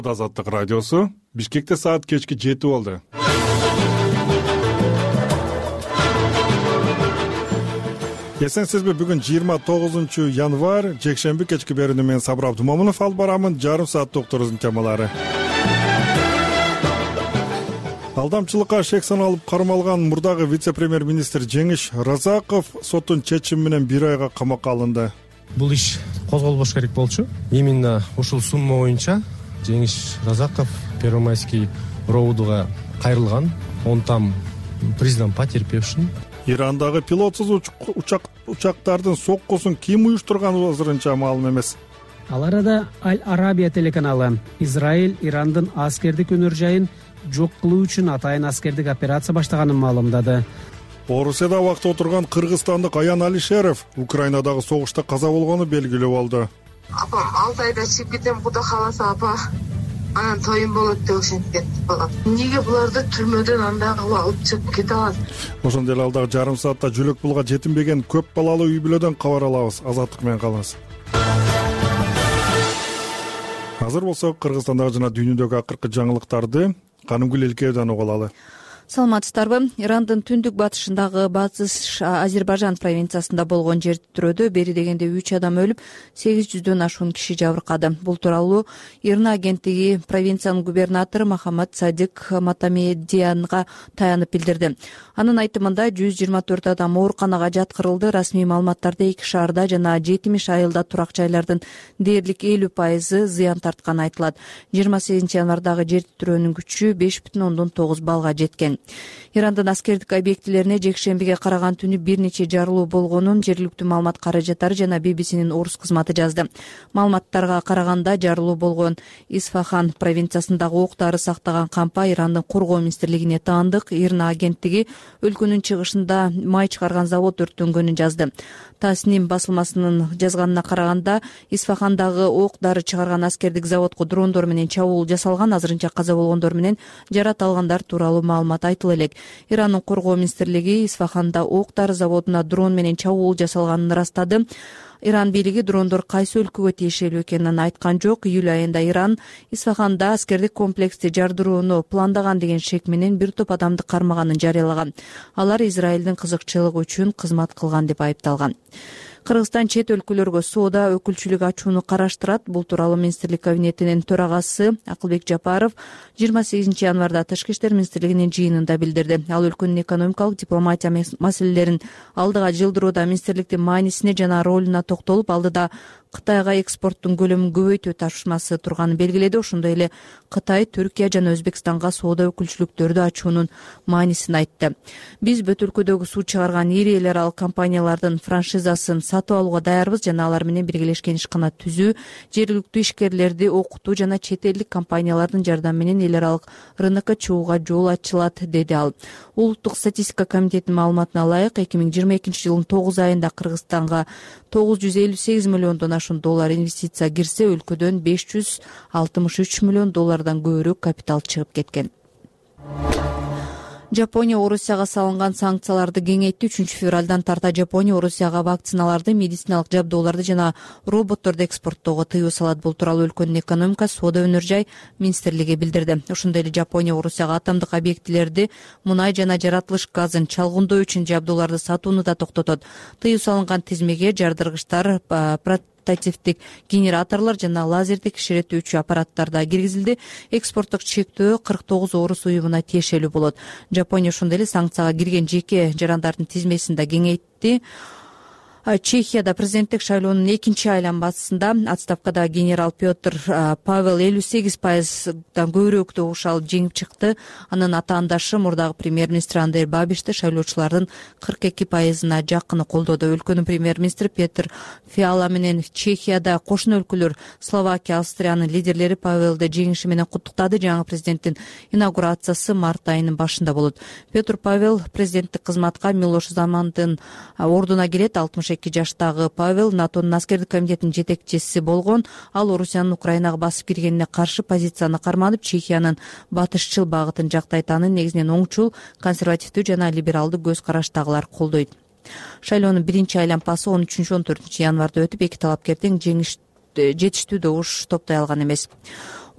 Азаттык радиосу Бишкекте саат кечки 7 болду. Эсенсизби, бүгүн 29 январь, жекшемби кечки берүүнү мен Сабыр Абдумомунов алып барамын. Жарым саат докторубуздун темалары. Алдамчылыкка шек саналып кармалган мурдагы вице-премьер-министр Жеңиш Разаков соттун чечими менен 1 айга камакка алынды. Бул иш козголбош керек болчу. Именно ушул сумма боюнча Жеңиш Разаков Первомайский роудуга кайрылган. Он там признан потерпевшим. Ирандагы пилотсуз учактардын соккусун ким уюштурганы азырынча маалым эмес. Ал арада Аль-Арабия телеканалы Израиль Ирандын аскердик өнөр жайын жок кылуу үчүн атайын аскердик операция баштаганын маалымдады. Орусияда убакта отурган кыргызстандык Аян Алишеров Украинадагы согушта каза болгону белгилүү болду. Апам 6 айда чыгып кетем, Куда кааласа апа. Анан тоюм болот деп ошентип кетти балам. Эмнеге буларды түрмөдөн андагы алып чыгып кете алат? Ошондой эле алдагы жарым саатта жөлөк пулга жетинбеген көп балалуу үй бүлөдөн кабар алабыз. Азаттык менен калыңыз. Азыр болсо Кыргызстандагы жана дүйнөдөгү акыркы жаңылыктарды Канымгүл Элкеевден угуп алалы. Саламатсыздарбы? Ирандын түндүк батышындагы Батыш Азербайжан провинциясында болгон жер титирөөдө бери дегенде 3 адам өлүп, 800дөн ашуун киши жабыркады. Бул тууралуу Ирна агенттиги провинциянын губернатору Махамад Садик Матамедиянга таянып билдирди. Анын айтымында 124 адам ооруканага жаткырылды. Расмий маалыматтарда 2 шаарда жана 70 айылда турак жайлардын дээрлик 50% зыян тартканы айтылат. 28 январдагы жер титирөөнүн күчү 5,9 баллга жеткен. Ирандын аскердик объектилерине жекшембиге караган түнү бир нече жарылуу болгонун жергиликтүү маалымат каражаттары жана BBC-нин орус кызматы жазды. Маалыматтарга караганда жарылуу болгон Исфахан провинциясындагы ок дары сактаган кампа Ирандын коргоо министрлигине таандык. Ирна агенттиги өлкөнүн чыгышында май чыгарган завод өрттөнгөнүн жазды. Тасним басылмасынын жазганына караганда Исфахандагы ок дары чыгарган аскердик заводко дрондор менен чабуул жасалган. Азырынча каза болгондор менен жарат алгандар тууралуу маалымат айтыла элек. Ирандын коргоо министрлиги Исфаханда ок дары заводуна дрон менен чабуул жасалганын ырастады. Иран бийлиги дрондор кайсы өлкөгө тиешелүү экенин айткан жок. Июль айында Иран Исфаханда аскердик комплексти жардырууну пландаган деген шек менен бир топ адамды кармаганын жарыялаган. Алар Израилдин кызыкчылыгы үчүн кызмат кылган деп айыпталган. Кыргызстан чет өлкөлөргө соода өкүлчүлүк ачууну караштырат. Бул тууралуу министрлик кабинетинин төрагасы Акылбек Жапаров 28 январда Тышкы иштер министрлигинин жыйынында билдирди. Ал өлкөнүн экономикалык дипломатия маселелерин алдыга жылдырууда министрликтин маанисине жана ролуна токтолуп, алдыда Кытайга экспорттун көлөмүн көбөйтүү тапшырмасы турганын белгиледи. Ошондой эле Кытай, Түркия жана Өзбекстанга соода өкүлчүлүктөрдү ачуунун маанисин айтты. Биз бүт өлкөдөгү суу чыгарган ири эл аралык компаниялардын франшизасын сатып алууга даярбыз жана алар менен биргелешкен ишкана түзүү, жергиликтүү ишкерлерди окутуу жана чет элдик компаниялардын жардамы менен эл аралык рынокко чыгууга жол ачылат, деди ал. Улуттук статистика комитетинин маалыматына ылайык, 2022 жылдын 9 айында Кыргызстанга 958 миллиондон ашуун доллар инвестиция кирсе, өлкөдөн 563 миллион доллардан көбүрөөк капитал чыгып кеткен. Жапония Орусияга салынган санкцияларды кеңейтти. 3 февралдан тарта Жапония Орусияга вакциналарды, медициналык жабдууларды жана роботторду экспорттоого тыюу салат. Бул тууралуу өлкөнүн экономика, соода өнөр жай министрлиги билдирди. Ошондой эле Жапония Орусияга атомдук объектилерди, мунай жана жаратылыш газын чалгындоо үчүн жабдууларды сатууну да токтотот. Тыюу салынган тизмеге жардыргычтар, портативдик генераторлор жана лазердик кичиретүүчү аппараттар да киргизилди. Экспорттук чектөө 49 орус уюмуна тиешелүү болот. Жапония ошондой эле санкцияга кирген жеке жарандардын тизмесин да кеңейтти. Чехияда президенттик шайлоонун 2 айланмасында отставкадагы генерал Петр Павел 58%дан көбүрөөктү угуш алып жеңип чыкты. Анын атаандашы мурдагы премьер-министр Андрей Бабишти шайлоочулардын 42%-на жакыны колдоду. Өлкөнүн премьер-министри Петр Фиала менен Чехияда кошуна өлкөлөр Словакия, Австриянын лидерлери Павелди жеңиши менен куттуктады. Жаңы президенттин инаугурациясы март айынын башында болот. Петр Павел президенттик кызматка Милош Замандын ордуна келет. 62 жаштагы Павел НАТОнун аскердик комитетинин жетекчиси болгон. Ал Орусиянын Украинага басып киргенине каршы позицияны карманып, Чехиянын батышчыл багытын жактайт. Аны негизинен оңчул, консервативдүү жана либералдуу көз караштагылар колдойт. Шайлоонун 1 айланпасы 13-14 январда өтүп, эки талапкердин жетиштүү добуш топтой алган эмес.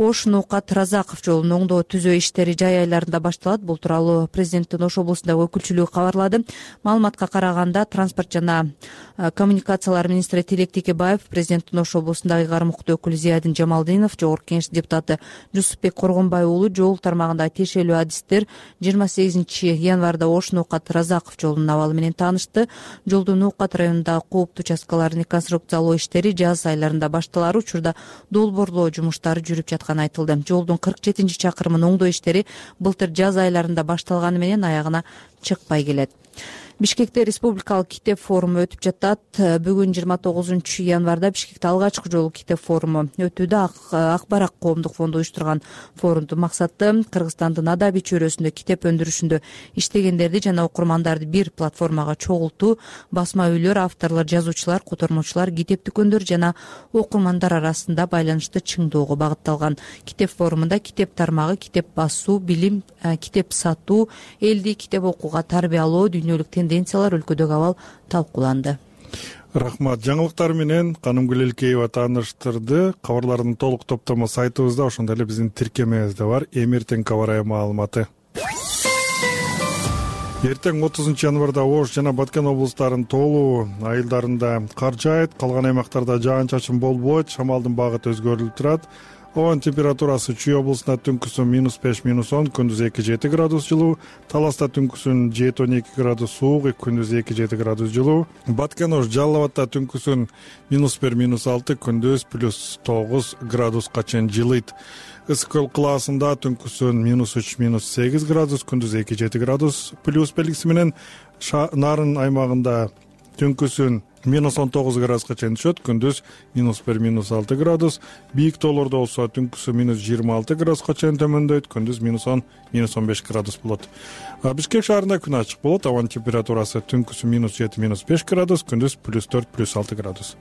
Ош Ноокат Разаков жолун оңдоо түзөө иштери жай айларында башталат. Бул тууралуу президенттин Ош облусундагы өкүлчүлүгү кабарлады. Маалыматка караганда транспорт жана коммуникациялар министри Тилек Текебаев, президенттин Ош облусундагы ыйгарым укуктуу өкүлү Зиядин Жамалдинов, жогорку кеңеш депутаты Жусупбек Коргонбай уулу жол тармагындагы тиешелүү адистер 28 январда Ош Ноокат Разаков жолунун абалы менен таанышты. Жолдун Ноокат районундагы кооптуу участкаларын реконструкциялоо иштери жаз айларында башталар учурда долбоорлоо жумуштары жүрүп жатканы айтылды. Жолдун 47 чакырымын оңдоо иштери былтыр жаз айларында башталганы менен аягына чыкпай келет. Бишкекте республикалык китеп форуму өтүп жатат. Бүгүн 29 январда Бишкекте алгачкы жолу китеп форуму өтүүдө. Ак Барак коомдук фонду уюштурган форумдун максаты Кыргызстандын адабий чөйрөсүндө китеп өндүрүшүндө иштегендерди жана окурмандарды бир платформага чогултуу. Басма үйлөр, авторлор, жазуучулар, котормочулар, китеп дүкөндөр жана окурмандар арасында байланышты чыңдоого багытталган. Китеп форумунда китеп тармагы, китеп басуу, билим, китеп сатуу, элди китеп окууга тарбиялоо, дүйнөлүк тенденциялар, өлкөдөгү абал талкууланды. Рахмат. Жаңылыктар менен Канымгүл Элкеева тааныштырды. Кабарлардын толук топтому сайтыбызда, ошондой эле биздин тиркемебизде бар. Эмертең кабар маалыматы. Эртең 30 январда Ош жана Баткен облустарынын тоолуу айылдарында кар жаайт, калган аймактарда жаан-чачын болбойт, шамалдын багыты өзгөрүлүп турат. Оон температурасы Чүй облусунда түнкүсүн -5, -10, күндүз 2-7 градус жылуу, Таласта түнкүсүн 7-12 градус суук, күндүз 2-7 градус жылуу. Баткен Ош Жалал Абадта түнкүсүн -1, -6, күндүз +9 градуска чейин жылыйт. Ысык көл кылаасында түнкүсүн -3, -8 градус, күндүз 2-7 градус плюс белгиси менен. Нарын аймагында түнкүсүн -19 градуска чейин түшөт, күндүз -1, -6 градус. Бийик тоолордо болсо түнкүсү -26 градуска чейин төмөндөйт, күндүз -10, -15 градус болот. Бишкек шаарында күн ачык болот. Абанын температурасы түнкүсү -7, -5 градус, күндүз +4, +6 градус.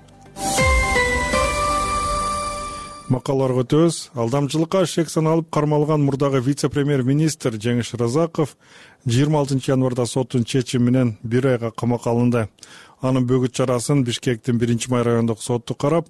Макалаларга өтөбүз. Алдамчылыкка шек саналып кармалган мурдагы вице-премьер-министр Жеңиш Разаков 26 январда соттун чечими менен 1 айга камакка алынды. Анын бөгүт чарасын Бишкектин 1-май райондук соту карап,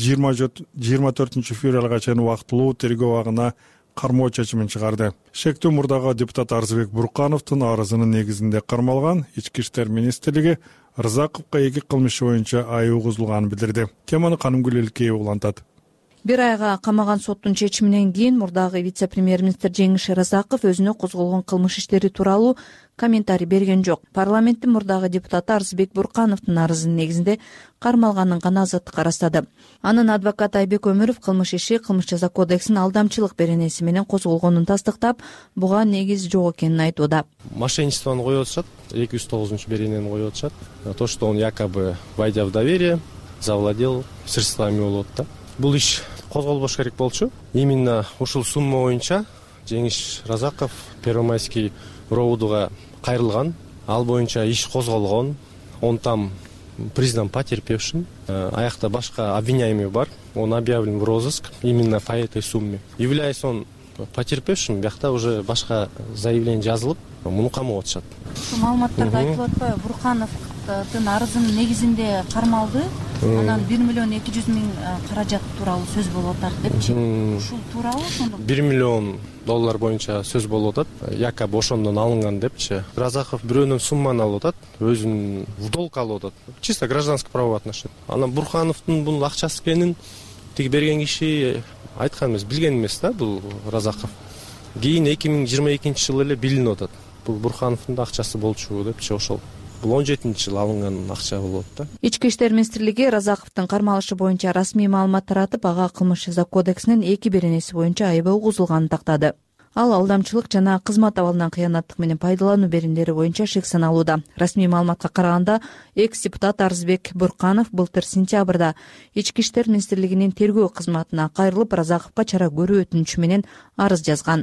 24 февралга чейин убактылуу тергөө абагына кармоо чечимин чыгарды. Шектүү мурдагы депутат Арзыбек Буркановдун арызынын негизинде кармалган. Ички иштер министрлиги Разаковго 2 кылмыш боюнча айып угузулганын билдирди. Теманы Канымгүл Элкеева улантат. 1 айга камаган соттун чечиминен кийин мурдагы вице-премьер-министр Жеңиш Разаков өзүнө козголгон кылмыш иштери тууралуу комментарий берген жок. Парламенттин мурдагы депутаты Арзыбек Буркановдун арызынын негизинде кармалганын гана азаттыкка ырастады. Анын адвокаты Айбек Өмүров кылмыш иши Кылмыш жаза кодексинин алдамчылык беренеси менен козголгонун тастыктап, буга негиз жок экенин айтууда. Мошенничествону коюп атышат, 209 беренени коюп атышат. То, что он якобы, войдя в доверие, завладел средствами болот да. Бул иш козголбош керек болчу. Именно ушул сумма боюнча Жеңиш Разаков Первомайский роудуга кайрылган. Ал боюнча иш козголгон. Он там признан потерпевшим. Аякта башка обвиняемый бар. Он объявлен в розыск именно по этой сумме. Являясь он потерпевшим, биякта уже башка заявление жазылып, муну камап атышат. Маалыматтарда айтылып атпайбы, Буркановдун арызынын негизинде кармалды. Анан 1 миллион 200 миң каражат тууралуу сөз болуп атат депчи. Ушул тууралуу ошондо $1 миллион боюнча сөз болуп атат. Якобы ошондон алынган депчи. Разаков бирөөнөн сумманы алып атат, өзүн в долг алып атат. Чисто гражданский право отношения. Анан Буркановдун бул акчасы экенин тиги берген киши айткан эмес, билген эмес да бул Разаков. Кийин 2022 жылы эле билинип атат. Бул Буркановдун акчасы болчу депчи ошол. Бул 17-жыл алынган акча болот да. Ички иштер министрлиги Разаковдун кармалышы боюнча расмий маалымат таратып, ага кылмыш жаза кодексинин 2 беренеси боюнча айыбы угузулганын тактады. Ал алдамчылык жана кызмат абалынан кыянаттык менен пайдалануу беримдери боюнча шек саналууда. Расмий маалыматка караганда, экс-депутат Арзыбек Бурканов былтыр сентябрда Ички иштер министрлигинин тергөө кызматына кайрылып, Разаковго чара көрүү өтүнүчү менен арыз жазган.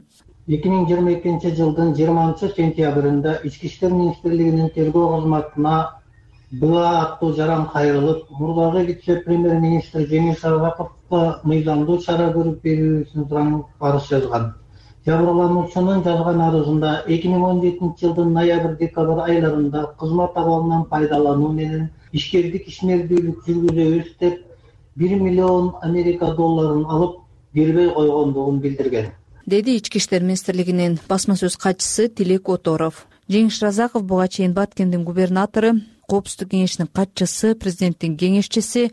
2022 жылдын 20 сентябрында Ички иштер министрлигинин тергөө кызматына БА аттуу жаран кайрылып, мурдагы вице-премьер-министр Жеңиш Разаковго мыйзамдуу чара көрүп берүүсүн сурап арыз жазган. Жабырлануучунун жазган арызында 2017 жылдын ноябрь-декабрь айларында кызмат абалынан пайдалануу менен ишкердик ишмердүүлүк жүргүзөбүз деп $1 миллион Америка долларын алып, бербей койгондугун билдирген, деди Ички иштер министрлигинин басма сөз катчысы Тилек Оторов. Жеңиш Разаков буга чейин Баткендин губернатору, Коопсуздук кеңешинин катчысы, президенттин кеңешчиси,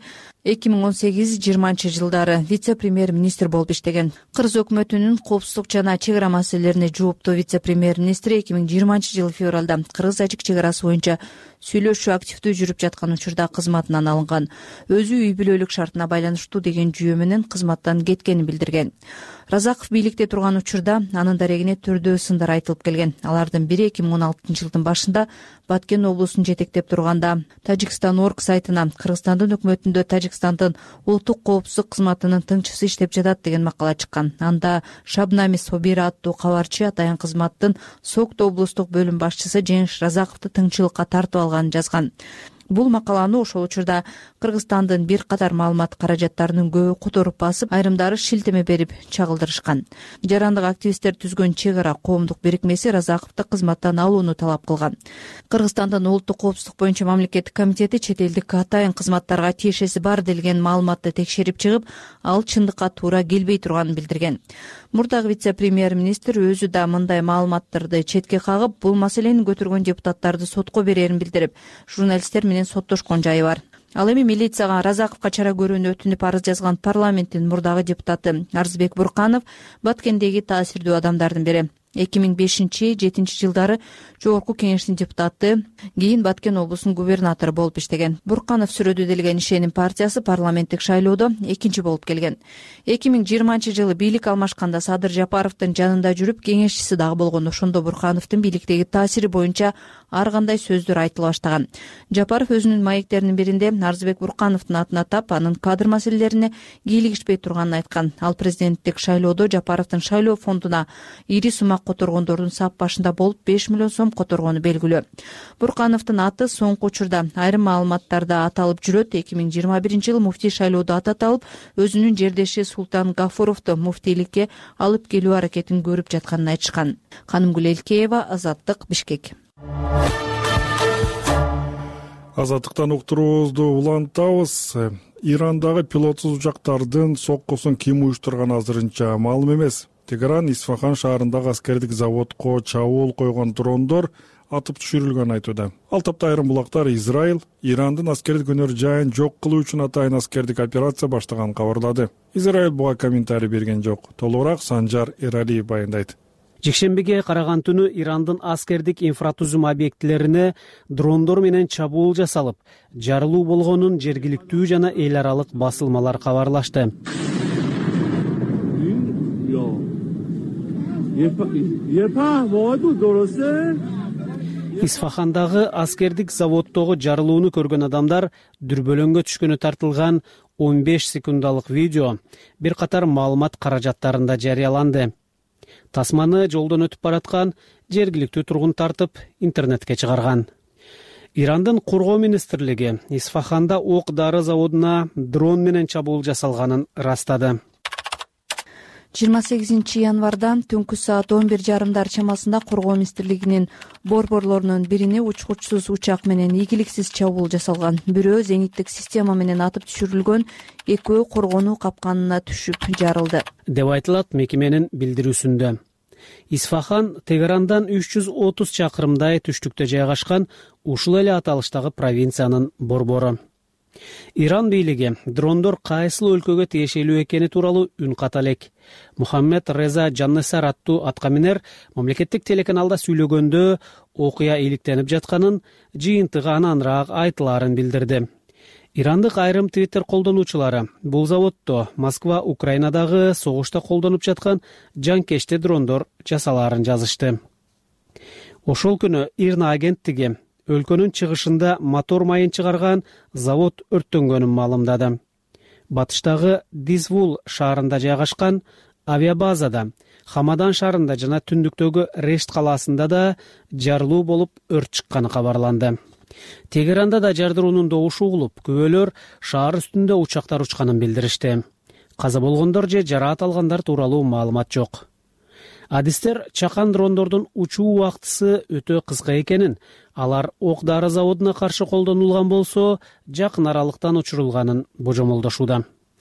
2018-20 жылдары вице-премьер-министр болуп иштеген. Кыргыз өкмөтүнүн коопсуздук жана чек ара маселелерине жооптуу вице-премьер-министри 2020 жылы февралда кыргыз-тажик чек арасы боюнча сүйлөшүү активдүү жүрүп жаткан учурда кызматынан алынган. Өзү үй бүлөлүк шартына байланыштуу деген жүйө менен кызматтан кеткенин билдирген. Разаков бийликте турган учурда анын дарегине түрдүү сындар айтылып келген. Алардын бири 2016 жылдын башында Баткен облусун жетектеп турганда Тажикстан.org сайтына Кыргызстандын өкмөтүндө Тажикстандын улуттук коопсуздук кызматынын тыңчысы иштеп жатат деген макала чыккан. Анда Шабнами Собира аттуу кабарчы атайын кызматтын Сокто облустук бөлүм башчысы Жеңиш Разаковду тыңчылыкка тартып алганын жазган. Бул макаланы ошол учурда Кыргызстандын бир катар маалымат каражаттарынын көбү которуп басып, айрымдары шилтеме берип чагылдырышкан. Жарандык активисттер түзгөн чек ара коомдук бирикмеси Разаковду кызматтан алууну талап кылган. Кыргызстандын улуттук коопсуздук боюнча мамлекеттик комитети чет элдик атайын кызматтарга тиешеси бар делген маалыматты текшерип чыгып, ал чындыкка туура келбей турганын билдирген. Мурдагы вице-премьер-министр өзү да мындай маалыматтарды четке кагып, бул маселени көтөргөн депутаттарды сотко берерин билдирип, журналисттер менен соттошкон жайы бар. Ал эми милицияга Разаковго чара көрүүнү өтүнүп арыз жазган парламенттин мурдагы депутаты Арзбек Бурканов Баткендеги таасирдүү адамдардын бири. 2005-2007 жылдары Жогорку кеңештин депутаты, кийин Баткен облусунун губернатору болуп иштеген. Бурканов сүрөдү делген ишеним партиясы парламенттик шайлоодо экинчи болуп келген. 2020 жылы бийлик алмашканда Садыр Жапаровдун жанында жүрүп, кеңешчиси дагы болгон. Ошондо Буркановдун бийликтеги таасири боюнча ар кандай сөздөр айтыла баштаган. Жапаров өзүнүн маектеринин биринде Арзбек Буркановдун атын атап, анын кадр маселелерине кийлигишпей турганын айткан. Ал президенттик шайлоодо Жапаровдун шайлоо фондуна ири сумак которгондордун сап башында болуп 5 миллион сом которгону белгилүү. Буркановдун аты соңку учурда айрым маалыматтарда аталып жүрөт. 2021 жылы муфтий шайлоодо аты аталып, өзүнүн жердеши Султан Гафуровду муфтийликке алып келүү аракетин көрүп жатканын айтышкан. Канымгүл Элкеева, Азаттык, Бишкек. Азаттыктан уктуруубузду улантабыз. Ирандагы пилотсуз учактардын соккусун ким уюштурганы азырынча маалым эмес. Тегеран Исфахан шаарындагы аскердик заводко чабуул койгон дрондор атып түшүрүлгөнүн айтууда. Ал тапта айрым булактар Израиль Ирандын аскердик өнөр жайын жок кылуу үчүн атайын аскердик операция баштаганын кабарлады. Израиль буга комментарий берген жок. Толугураак Санжар Эралиев баяндайт. Жекшембиге караган түнү Ирандын аскердик инфратузум объектилерине дрондор менен чабуул жасалып, жарылуу болгонун жергиликтүү жана эл аралык басылмалар кабарлашты. Исфахандагы аскердик заводдогу жарылууну көргөн адамдар дүрбөлөңгө түшкөнү тартылган 15 секундалык видео бир катар маалымат каражаттарында жарыяланды. Тасманы жолдон өтүп бараткан жергиликтүү тургун тартып интернетке чыгарган. Ирандын коргоо министрлиги Исфаханда ок дары заводуна дрон менен чабуул жасалганын ырастады. 28 январда түнкү саат 11:30 чамасында коргоо министрлигинин борборлорунун бирине учкучсуз учак менен ийгиликсиз чабуул жасалган. Бирөө зениттик система менен атып түшүрүлгөн, экөө коргонуу капканына түшүп жарылды, деп айтылат мекеменин билдирүүсүндө. Исфахан Тегерандан 330 чакырымдай түштүктө жайгашкан ушул эле аталыштагы провинциянын борбору. Иран бийлиги дрондор кайсыл өлкөгө тиешелүү экени тууралуу үн ката элек. Мухаммед Реза Жаннесар аттуу аткаминер мамлекеттик телеканалда сүйлөгөндө окуя иликтенип жатканын, жыйынтыгы ананраак айтыларын билдирди. Ирандык айрым Twitter колдонуучулары бул заводдо Москва Украинадагы согушта колдонуп жаткан жанкечти дрондор жасалаарын жазышты. Ошол күнү Ирна агенттиги өлкөнүн чыгышында мотор майын чыгарган завод өрттөнгөнүн маалымдады. Батыштагы Дизвул шаарында жайгашкан авиабазада, Хамадан шаарында жана түндүктөгү Решт калаасында да жарылуу болуп өрт чыкканы кабарланды. Тегеранда да жардыруунун добушу угулуп, күбөлөр шаар үстүндө учактар учканын билдиришти. Каза болгондор же жараат алгандар тууралуу маалымат жок. Адистер чакан дрондордун учуу убактысы өтө кыска экенин, алар ок дары заводуна каршы колдонулган болсо, жакын аралыктан учурулганын божомолдошууда.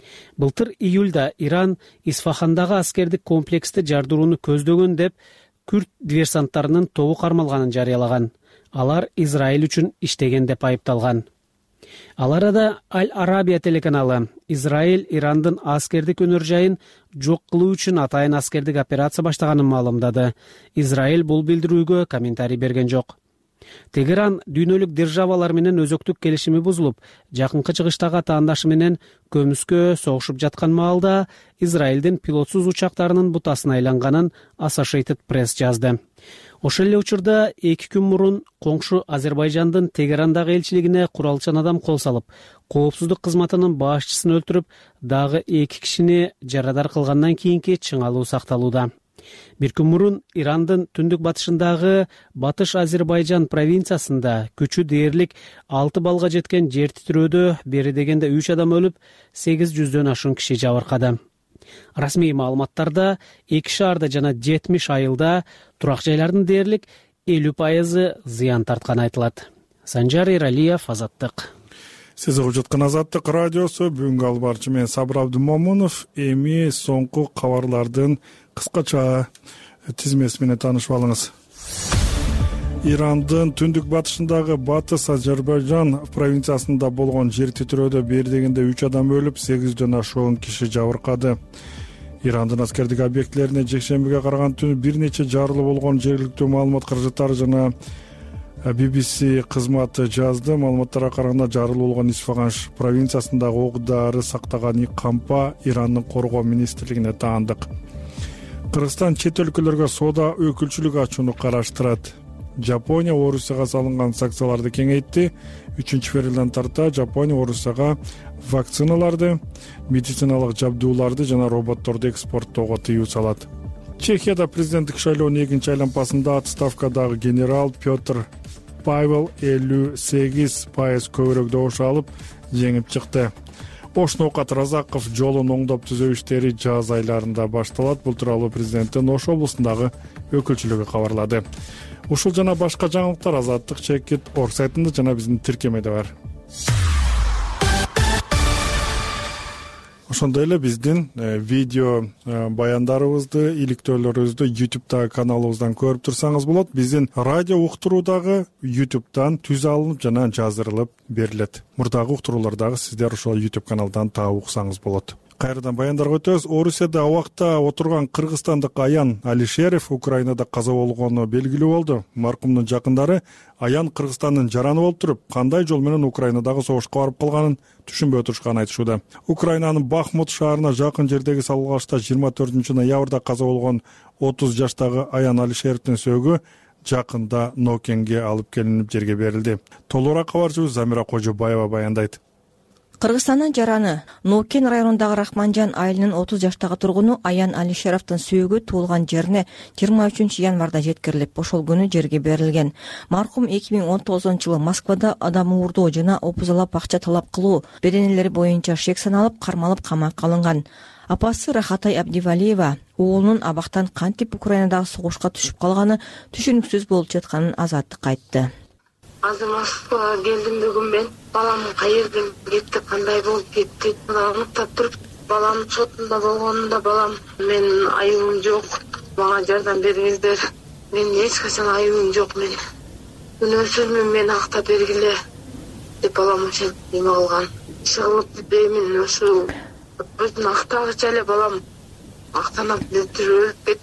Былтыр июлда Иран Исфахандагы аскердик комплексти жардырууну көздөгөн деп күрд диверсанттарынын тобу кармалганын жарыялаган. Алар Израиль үчүн иштеген деп айыпталган. Ал арада Аль-Арабия телеканалы Израиль Ирандын аскердик өнөр жайын жок кылуу үчүн атайын аскердик операция баштаганын маалымдады. Израиль бул билдирүүгө комментарий берген жок. Тегеран дүйнөлүк державалар менен өзөктүк келишими бузулуп, жакынкы чыгыштагы атаандашы менен көмүскө согушуп жаткан маалда Израилдин пилотсуз учактарынын бутасына айланганын Associated Press жазды. Ошол эле учурда 2 күн мурун коңшу Азербайжандын Тегерандагы элчилигине куралчан адам кол салып, коопсуздук кызматынын башчысын өлтүрүп, дагы 2 кишини жарадар кылгандан кийинки чыңалуу сакталууда. 1 күн мурун Ирандын түндүк батышындагы Батыш Азербайжан провинциясында күчү дээрлик 6 балга жеткен жер титирөөдө бери дегенде 3 адам өлүп, 800дөн ашуун киши жабыркады. Расмий маалыматтарда 2 шаарда жана 70 айылда турак жайлардын дээрлик 50% зыян тартканы айтылат. Санжар Эралиев, Азаттык. Сиз угуп жаткан Азаттык радиосу. Бүгүнкү албарчы мен Сабыр Абдымомунов. Эми соңку кабарлардын кыскача тизмеси менен таанышып алыңыз. Ирандын түндүк батышындагы Батыс Азербайжан провинциясында болгон жер титирөөдө бери дегенде 3 адам өлүп, 800дөн ашуун киши жабыркады. Ирандын аскердик объектилерине жекшембиге караган түнү бир нече жарылуу болгон жергиликтүү маалымат каражаттары жана BBC кызматы жазды. Маалыматтарга караганда жарылуу болгон Исфахан провинциясындагы ок-дары сактаган кампа Ирандын коргоо министрлигине таандык. Кыргызстан чет өлкөлөргө соода өкүлчүлүк ачууну караштырат. Жапония Орусияга салынган санкцияларды кеңейтти. 3-февралдан тарта Жапония Орусияга вакциналарды, медициналык жабдууларды жана роботторду экспорттоого тыюу салат. Чехияда президенттик шайлоонун 2-чи айланпасында отставкадагы генерал Петр Павел 58% көбүрөөк добуш алып жеңип чыкты. Ошноокат Разаков жолун оңдоп түзөө иштери жаз айларында башталат. Бул тууралуу президенттин Ош облусундагы өкүлчүлүгү кабарлады. Ушул жана башка жаңылыктар Азаттык чекит орг сайтында жана биздин тиркемеде бар. Ошондой эле биздин видео баяндарыбызды, иликтөөлөрүбүздү YouTube'дагы каналыбыздан көрүп турсаңыз болот. Биздин радио уктуруу дагы YouTube'дан түз алынып жана жаздырылып берилет. Мурдагы уктуруулар дагы сиздер ошол YouTube каналдан таап уксаңыз болот. Кайрадан баяндарга өтөбүз. Орусияда абакта отурган кыргызстандык Аян Алишеров Украинада каза болгону белгилүү болду. Маркумдун жакындары Аян Кыргызстандын жараны болуп туруп, кандай жол менен Украинадагы согушка барып калганын түшүнбөй отурушканын айтышууда. Украинанын Бахмут шаарына жакын жердеги салгылашта 24 ноябрда каза болгон 30 жаштагы Аян Алишеровдун сөөгү жакында Нокенге алып келинип жерге берилди. Толугураак кабарчыбыз Замира Кожобаева баяндайт. Кыргызстандын жараны Нокен районундагы Рахманжан айылынын 30 жаштагы тургуну Аян Алишеровдун сөөгү туулган жерине 23 январда жеткирилип, ошол күнү жерге берилген. Маркум 2019-жылы Москвада адам уурдоо жана опузалап акча талап кылуу беренелери боюнча шек саналып, кармалып камакка алынган. Апасы Рахатай Абдивалиева уулунун абактан кантип Украинадагы согушка түшүп калганы түшүнүксүз болуп жатканын Азаттыкка айтты. Азыр Москвага келдим бүгүн мен. Балам каерден кетти, кандай болуп кетти, аныктап туруп, балам сотунда болгонунда балам менин айыбым жок, мага жардам бериңиздер. Менин эч качан айыбым жок, мен күнөөсүзмүн, мени актап бергиле деп балам ошентип неме кылган. Чыгылып деймин, ошол өзүн актагыча эле балам актанып өлүп кетти.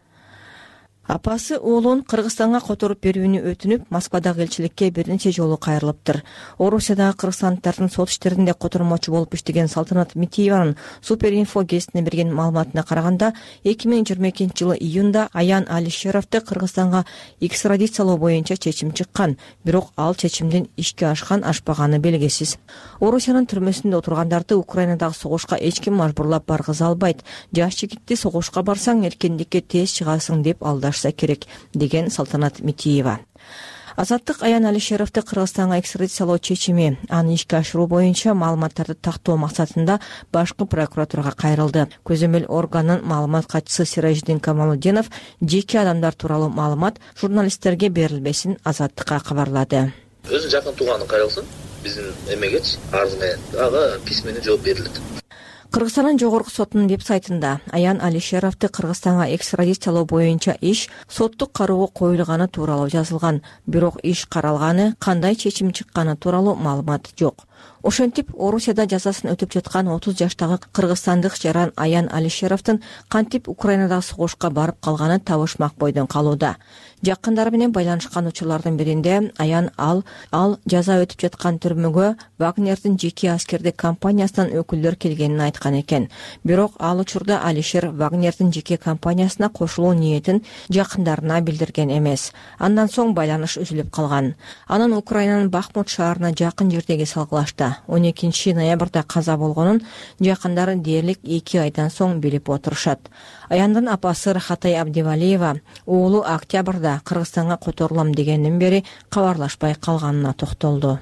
Апасы уулун Кыргызстанга которуп берүүнү өтүнүп, Москвадагы элчиликке бир нече жолу кайрылыптыр. Орусиядагы кыргызстандыктардын сот иштеринде котормочу болуп иштеген Салтанат Митиеванын Суперинфо гезитине берген маалыматына караганда, 2022-жылы июнда Аян Алишеровду Кыргызстанга экстрадициялоо боюнча чечим чыккан, бирок ал чечимдин ишке ашкан ашпаганы белгисиз. Орусиянын түрмөсүндө отургандарды Украинадагы согушка эч ким мажбурлап баргыза албайт. Жаш жигитти согушка барсаң эркиндикке тез чыгасың деп алдаш керек, деген Салтанат Митиева. Азаттык Аян Алишеровду Кыргызстанга экстрадициялоо чечими аны ишке ашыруу боюнча маалыматтарды тактоо максатында башкы прокуратурага кайрылды. Көзөмөл органынын маалымат катчысы Сиражидин Камалудинов жеке адамдар тууралуу маалымат журналисттерге берилбесин Азаттыкка кабарлады. Өзү жакын тууганы кайрылсын, биздин эмегечи арыз менен ага письменный жооп берилет. Кыргызстандын жогорку сотунун веб-сайтында Аян Алишеровду Кыргызстанга экстрадициялоо боюнча иш соттук кароого коюлганы тууралуу жазылган. Бирок иш каралганы, кандай чечим чыкканы тууралуу маалымат жок. Ошентип, Орусияда жазасын өтүп жаткан 30 жаштагы кыргызстандык жаран Аян Алишеровдун кантип Украинадагы согушка барып калганы табышмак бойдон калууда. Жакындары менен байланышкан учурлардын биринде Аян ал жаза өтүп жаткан түрмөгө Вагнердин жеке аскердик компаниясынан өкүлдөр келгенин айткан экен. Бирок ал учурда Алишер Вагнердин жеке компаниясына кошулуу ниетин жакындарына билдирген эмес. Андан соң байланыш үзүлүп калган. Анан Украинанын Бахмут шаарына жакын жердеги салгылашта 12 ноябрда каза болгонун жакындары дээрлик 2 айдан соң билип отурушат. Аяндын апасы Рахатай Абдивалиева уулу октябрда Кыргызстанга которулам дегенден бери кабарлашпай калганына токтолду.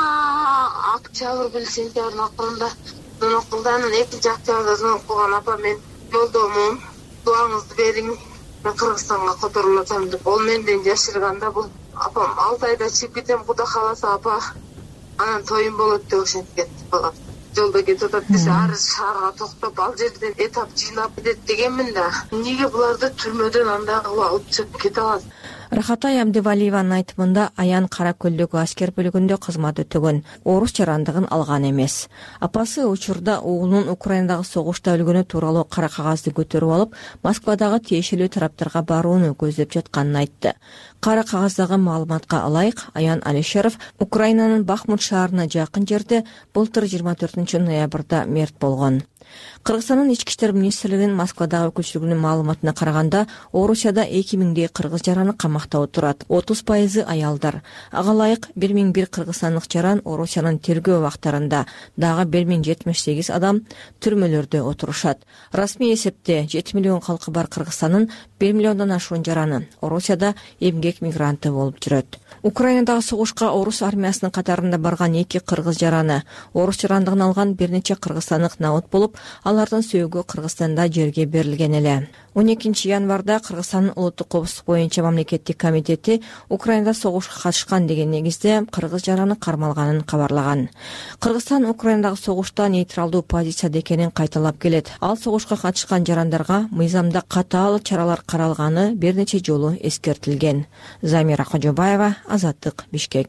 Мага октябрь сентябрь акырында звонок кылды. Анан 2 октябрда звонок кылган: апа, мен жолдомун, дуаңызды бериң, мен Кыргызстанга которулуп атам деп. Ол менден жашырганда бул апам 6 айда чыгып кетем, Кудай кааласа апа, анан тоюм болот деп ошентип кетти балам. Жолдо кетип атат десе, ар шаарга токтоп, ал жерден этап жыйнап кетет дегенмин да. Эмнеге буларды түрмөдөн андай кылып алып чыгып кете алат? Рахатай Абдивалиеванын айтымында Аян Кара көлдөгү аскер бөлүгүндө кызмат өтөгөн, орус жарандыгын алган эмес. Апасы учурда уулунун Украинадагы согушта өлгөнү тууралуу кара кагазды көтөрүп алып, Москвадагы тиешелүү тараптарга барууну көздөп жатканын айтты. Кара кагаздагы маалыматка ылайык, Аян Алишеров Украинанын Бахмут шаарына жакын жерде былтыр 24 ноябрда мерт болгон. Кыргызстандын ички иштер министрлигинин Москвадагы өкүлчүлүгүнүн маалыматына караганда, Орусияда 2000 кыргыз жараны камакта отурат. 30% аялдар. Ага ылайык 1001 кыргызстандык жаран Орусиянын тергөө убактарында, дагы 1078 адам түрмөлөрдө отурушат. Расмий эсепте 7 миллион калкы бар Кыргызстандын 1 миллиондон ашуун жараны Орусияда эмгек мигранты болуп жүрөт. Украинадагы согушка орус армиясынын катарында барган 2 кыргыз жараны орус жарандыгын алган бир нече кыргызстандык наут болуп, алардын сөөгү Кыргызстанда жерге берилген эле. 12 январда Кыргызстандын улуттук коопсуздук боюнча мамлекеттик комитети Украинада согушка катышкан деген негизде кыргыз жараны кармалганын кабарлаган. Кыргызстан Украинадагы согушта нейтралдуу позицияда экенин кайталап келет. Ал согушка катышкан жарандарга мыйзамда катаал чаралар каралганы бир нече жолу эскертилген. Замира Кожобаева, Азаттык, Бишкек.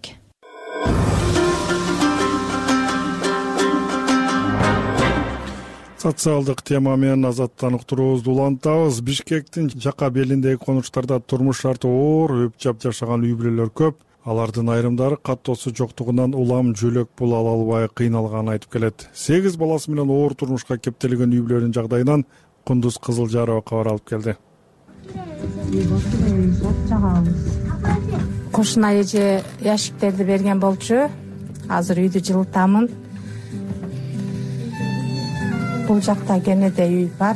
Социалдык тема менен Азаттан уктуруубузду улантабыз. Бишкектин жака белиндеги конуштарда турмуш шарты оор, өп-жап жашаган үй бүлөлөр көп. Алардын айрымдары каттоосу жоктугунан улам жөлөк пул ала албай кыйналганын айтып келет. 8 баласы менен оор турмушка кептелген үй бүлөнүн жагдайынан Кундуз Кызылжарова кабар алып келди. Кошуна эже яшиктерди берген болчу. Азыр үйдү жылытамын. Бул жакта кенеде үй бар.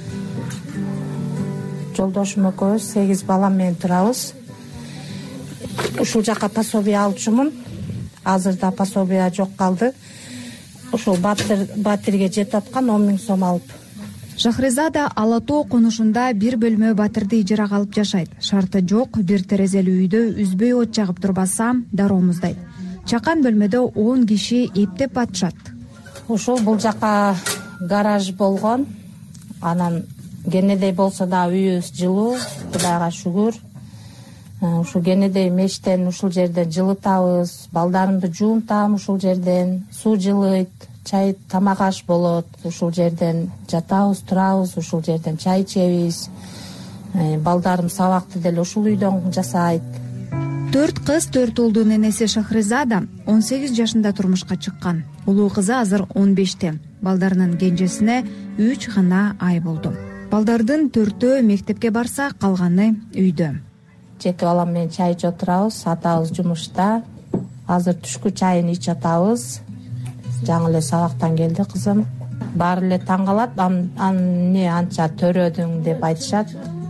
Жолдошум экөөбүз 8 балам менен турабыз. Ушул жака пособие алчумун. Азырда пособие жок калды. Ушул батирге жетип аткан 10 000 сом алып. Шахризада Ала Тоо конушунда бир бөлмө батирди ижарага алып жашайт. Шарты жок, бир терезелүү үйдө үзбөй от жагып турбаса дароомуздайт. Чакан бөлмөдө 10 киши эптеп атышат. Ушул бул жака гараж болгон. Анан кенедей болсо да үйүбүз жылуу, Кудайга шүгүр. Ушул кенедей мештен ушул жерден жылытабыз, балдарымды жуунтам ушул жерден, суу жылыйт, чай тамак аш болот, ушул жерден жатабыз, турабыз, ушул жерден чай ичебиз. Балдарым сабакты деле ушул үйдөн жасайт. 4 кыз 4 уулдун энеси Шахризада 18 жашында турмушка чыккан. Улуу кызы азыр 15те. Балдарынын кенжесине 3 гана ай болду. Балдардын 4-өө мектепке барса, калганы үйдө. 7 балам менен чай ичип отурабыз, атабыз жумушта. Азыр түшкү чайын ичип атабыз. Жаңы эле сабактан келди кызым. Баары эле таң калат, эмне анча төрөдүң деп айтышат.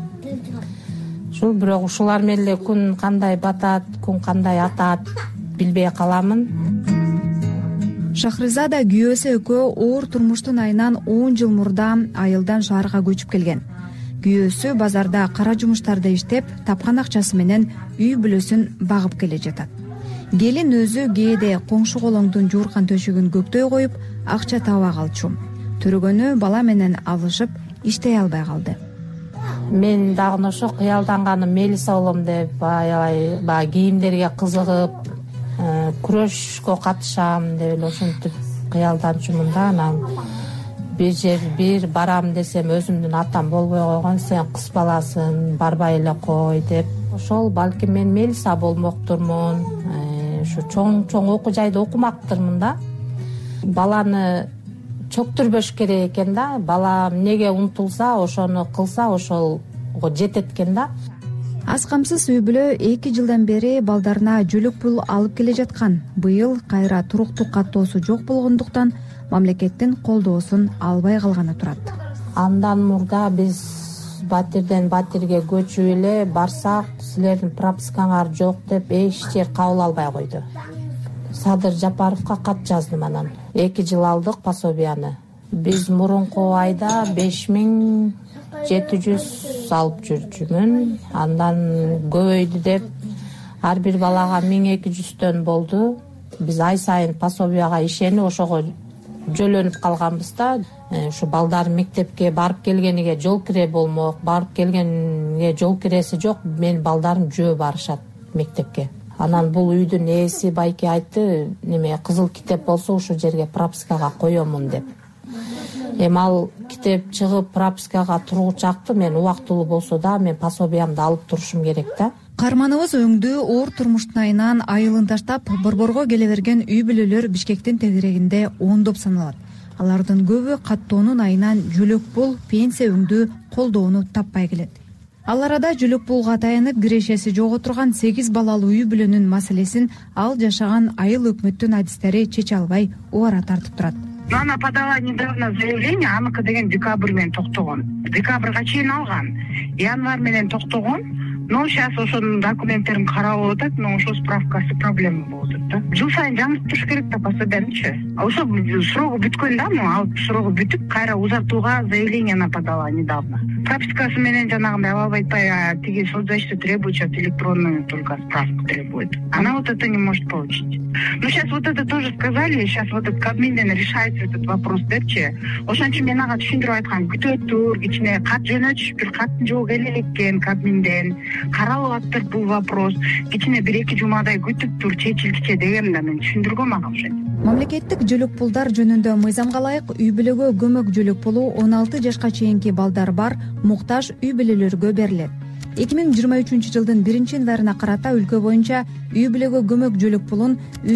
Бирок ушулар менен эле күн кандай батат, күн кандай атат билбей каламын. Шахризада күйөөсү экөө оор турмуштун айынан 10 жыл мурда айылдан шаарга көчүп келген. Күйөөсү базарда кара жумуштарда иштеп, тапкан акчасы менен үй бүлөсүн багып келе жатат. Келин өзү кээде коңшу колоңдун жууркан төшөгүн көктөй коюп, акча таба калчу. төрөгөнү бала менен алышып иштей албай калды. Мен дагы ошо кыялданганым мелиса болом деп баягы кийимдерге кызыгып, күрөшкө катышам деп эле ушинтип кыялданчумун да. Анан бир барам десем өзүмдүн атам болбой койгон, сен кыз баласың, барбай эле кой деп. Ошол балким мен мелиса болмоктурмун, ушу чоң окуу жайда окумактырмын да. Баланы чөктүрбөш керек экен да. Бала эмнеге умтулса, ошону кылса, ошого жетет экен да. Аз камсыз үй бүлө 2 жылдан бери балдарына жөлөк пул алып келе жаткан. Быйыл кайра туруктуу каттоосу жок болгондуктан мамлекеттин колдоосун албай калганы турат. Андан мурда биз батирден батирге көчүп эле барсак, силердин пропискаңар жок деп эч жер кабыл албай койду. Садыр Жапаровго кат жаздым, анан 2 жыл алдык пособияны. Биз мурунку айда 5700 алып жүрчүмүн. Андан көбөйдү деп ар бир балага 1200төн болду. Биз ай сайын пособияга ишенип ошого жөлөнүп калганбыз да. Ушу балдар мектепке барып келгениге жол кире болмок, барып келгенге жол киреси жок. Мен балдарым жөө барышат мектепке. Анан бул үйдүн ээси байке айтты, неме кызыл китеп болсо ушул жерге пропискага коёмун деп. Эми ал китеп чыгып пропискага тургучакты мен убактылуу болсо да мен пособиямды алып турушум керек да. Каарманыбыз өңдүү оор турмуштун айынан айылын таштап Борборго келе берген үй бүлөлөр Бишкектин тегерегинде ондоп саналат. Алардын көбү каттоонун айынан жөлөк пул, пенсия өңдүү колдоону таппай келет. Ал арада жөлөк пулга таянып кирешеси жок отурган 8 балалуу үй бүлөнүн маселесин ал жашаган айыл өкмөттүн адистери чече албай убара тартып турат. Она подала недавно заявление, аныкы деген декабрь менен токтогон. Декабрга чейин алган. Январь менен токтогон. Но сейчас ошонун документтерин карап атат, но ошо справкасы проблема болуп атат да. Жыл сайын жаңыртып туруш керек да пособиянычы. Ошо срогу бүткөн да, алып срогу бүтүп, кайра узартууга заявление она подала недавно. Пропискасы менен жанагындай алып айтпай, тиги соцзащита требует, сейчас электронную только справку требует. Она вот это не может получить. Ну сейчас вот это тоже сказали, сейчас вот этот Кабминден решается этот вопрос депчи. Ошон үчүн мен ага түшүндүрүп айткам, күтүп тур, кичине кат жөнөтүшүп, бир каттын жолу келе элеккен Кабминден. Каралып аттыр бул вопрос. Кичине 1-2 жумадай күтүп тур, чечилчи дегем да мен түшүндүргөм ага ошентип. Мамлекеттик жөлөк пулдар жөнүндө мыйзамга ылайык үй бүлөгө көмөк жөлөк пулу 16 жашка чейинки балдар бар муктаж үй бүлөлөргө берилет. 2023-жылдын 1-январына карата өлкө боюнча үй бүлөгө көмөк жөлөк пулун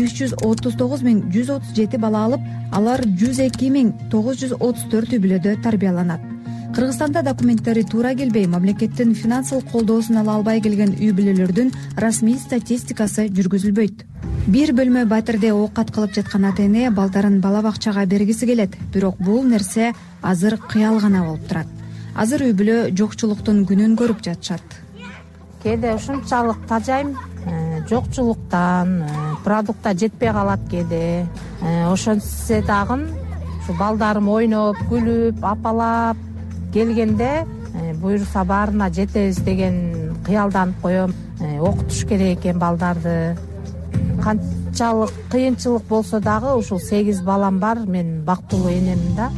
339.137 бала алып, алар 102.934 үй бүлөдө тарбияланат. Кыргызстанда документтери туура келбей, мамлекеттин финансылык колдоосун ала албай келген үй бүлөлөрдүн расмий статистикасы жүргүзүлбөйт. Бир бөлмө батирде оокат кылып жаткан ата-эне балдарын бала бакчага бергиси келет, бирок бул нерсе азыр кыял гана болуп турат. Азыр үй бүлө жокчулуктун күнүн көрүп жатышат. Кээде ушунчалык тажайм, жокчулуктан, продукта жетпей калат кээде. Ошентсе дагы ушу балдарым ойноп, күлүп, апалап келгенде буюрса баарына жетебиз деген кыялданып коем. Окутуш керек экен балдарды. Канчалык кыйынчылык болсо дагы ушул 8 балам бар, мен бактылуу энемин да.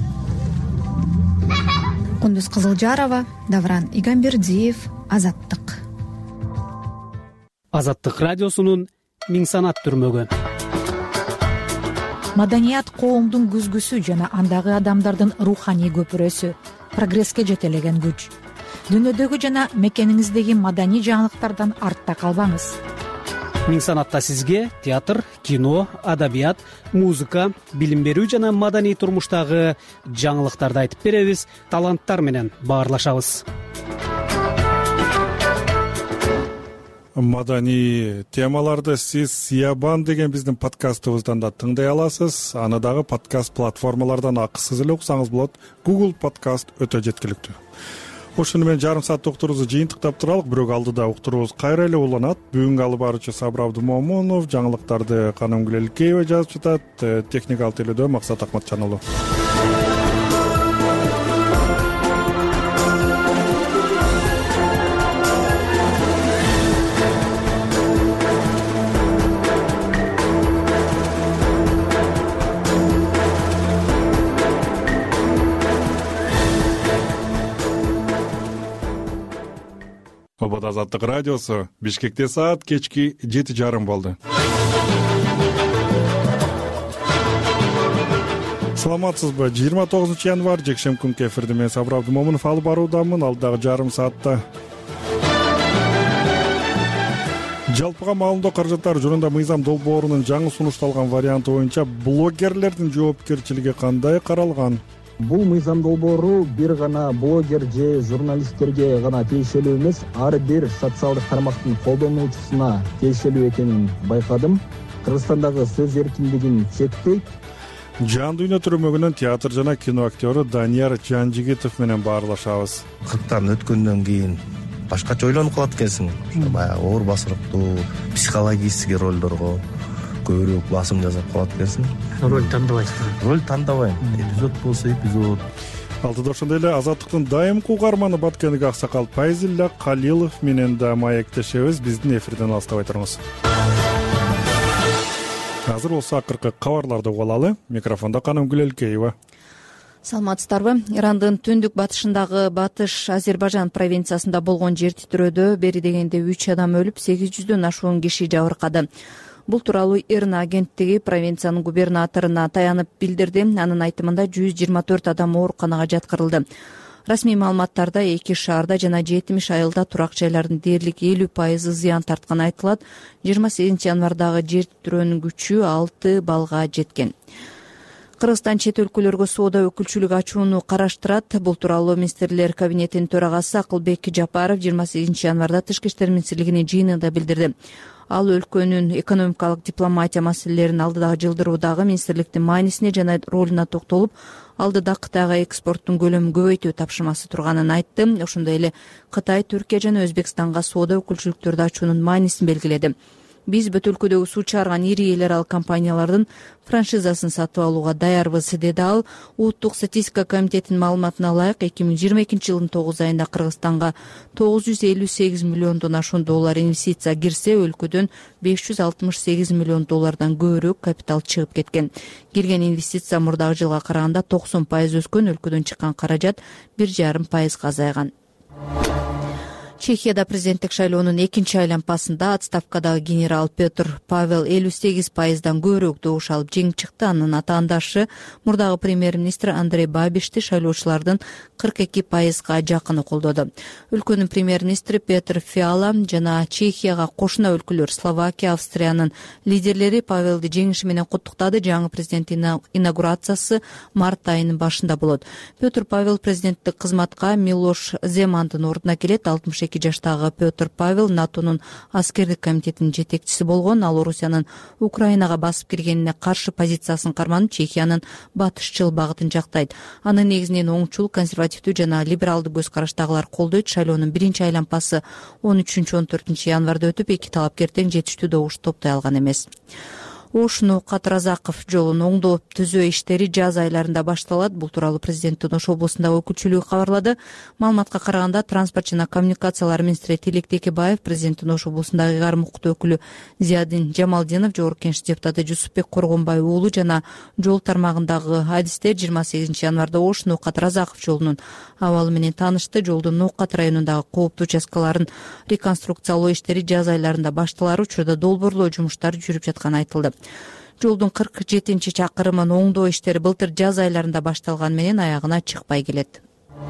Кундуз Кызылжарова, Давран Игамбердиев, Азаттык. Азаттык радиосунун Миң санат түрмөгү. Маданият коомдун күзгүсү жана андагы адамдардын руханий көпүрөсү, прогресске жетелеген күч. Дүйнөдөгү жана мекениңиздеги маданий жаңылыктардан артта калбаңыз. Миң санатта сизге театр, кино, адабият, музыка, билим берүү жана маданий турмуштагы жаңылыктарды айтып беребиз, таланттар менен баарлашабыз. Маданий темаларды сиз Сиябан деген биздин подкастыбыздан да тыңдай аласыз. Аны дагы подкаст платформалардан акысыз эле уксаңыз болот. Google подкаст өтө жеткиликтүү. Ошону менен жарым сааттык уктуруубузду жыйынтыктап туралык, бирок алдыда уктуруубуз кайра эле уланат. Бүгүнкү алып баруучу Сабыр Абдымомунов, жаңылыктарды Канымгүл Элкеева жазып жатат, техникалык тейлөөдө Максат Акматжан уулу. Обод Азаттык радиосу. Бишкекте саат кечки 7:30 болду. Саламатсызбы? 29 январь жекшемби күнкү эфирде мен Сабыр Абдымомунов алып баруудамын. Алдагы жарым саатта жалпыга маалымдоо каражаттары жөнүндө мыйзам долбоорунун жаңы сунушталган варианты боюнча блогерлердин жоопкерчилиги кандай каралган? Бул мыйзам долбоору бир гана блогер же журналисттерге гана тиешелүү эмес, ар бир социалдык тармактын колдонуучусуна тиешелүү экенин байкадым. Кыргызстандагы сөз эркиндигин чектейт. Жан дүйнө түрмөгүнөн театр жана кино актёру Данияр Жанжигитов менен баарлашабыз. Кырктан өткөндөн кийин башкача ойлонуп калат экенсиң. Баягы оор басырыктуу психологический ролдорго көбүрөөк басым жасап калат экенсиң. Роль тандабайсың. Роль тандабайм. Эпизод болсо эпизод. Алтыда ошондой эле Азаттыктын дайымкы угарманы Баткендик Аксакал Пайзилла Калилов менен да маектешебиз. Биздин эфирден алыстабай туруңуз. Азыр болсо акыркы кабарларды угуп алалы. Микрофондо Каным Гүлелкеева. Саламатсыздарбы? Ирандын түндүк батышындагы Батыш Азербайжан провинциясында болгон жер титирөөдө бери дегенде 3 адам өлүп, 800дөн ашуун киши жабыркады. Бул тууралуу ИРНА агенттиги провинциянын губернаторуна таянып билдирди. Анын айтымында 124 адам ооруканага жаткырылды. Расмий маалыматтарда 2 шаарда жана 70 айылда турак жайлардын дээрлик 50% зыян тартканы айтылат. 28 январдагы жер титирөөнүн күчү 6 баллга жеткен. Кыргызстан чет өлкөлөргө соода өкүлчүлүк ачууну караштырат. Бул тууралуу министрлер кабинетинин төрагасы Акылбек Жапаров 28 январда Тышкы иштер министрлигинин жыйынында билдирди. Ал өлкөнүн экономикалык дипломатия маселелерин алдыдагы жылдыруудагы министрликтин маанисине жана ролуна токтолуп, алдыда Кытайга экспорттун көлөмүн көбөйтүү тапшырмасы турганын айтты. Ошондой эле Кытай, Түркия жана Өзбекстанга соода өкүлчүлүктөрдү ачуунун маанисин белгиледи. Биз бүт өлкөдөгү суу чыгарган ири эл аралык компаниялардын франшизасын сатып алууга даярбыз, деди ал. Улуттук статистика комитетинин маалыматына ылайык, 2022 жылдын 9 айында Кыргызстанга 958 миллиондон ашуун доллар инвестиция кирсе, өлкөдөн 568 миллион доллардан көбүрөөк капитал чыгып кеткен. Кирген инвестиция мурдагы жылга караганда 90% өскөн, өлкөдөн чыккан каражат 1,5% азайган. Чехияда президенттик шайлоонун экинчи айланпасында отставкадагы генерал Петр Павел 58%дан көбүрөөк добуш алып жеңип чыкты. Анын атаандашы мурдагы премьер-министр Андрей Бабишти шайлоочулардын 42%га жакыны колдоду. Өлкөнүн премьер-министри Петр Фиала жана Чехияга кошуна өлкөлөр Словакия, Австриянын лидерлери Павелди жеңиши менен куттуктады. Жаңы президенттин инаугурациясы март айынын башында болот. Петр Павел президенттик кызматка Милош Земандын ордуна келет. 62 жаштагы Петр Павел НАТОнун аскердик комитетинин жетекчиси болгон. Ал Орусиянын Украинага басып киргенине каршы позициясын карманып, Чехиянын батышчыл багытын жактайт. Анын негизинен оңчул, консервативдүү жана либералдуу көз караштагылар колдойт. Шайлоонун биринчи айланпасы 13-14 январда өтүп, эки талапкер тең жетиштүү добуш топтой алган эмес. Ош-Нуук-Кат-Разаков жолун оңдоп түзөө иштери жаз айларында башталат. Бул тууралуу президенттин Ош облусундагы өкүлчүлүгү кабарлады. Маалыматка караганда, транспорт жана коммуникациялар министри Тилек Текебаев, президенттин Ош облусундагы ыйгарым укуктуу өкүлү Зиядин Жамалдинов, жогорку кеңеш депутаты Жусупбек Коргонбай уулу жана жол тармагындагы адистер 28 январда Ош-Нуук-Кат-Разаков жолунун абалы менен таанышты. Жолдун Нуук-Кат районундагы кооптуу участкаларын реконструкциялоо иштери жаз айларында башталар учурда долбоорлоо жумуштары жүрүп жатканы айтылды. Жолдун 47 чакырымын оңдоо иштери былтыр жаз айларында башталган менен аягына чыкпай келет.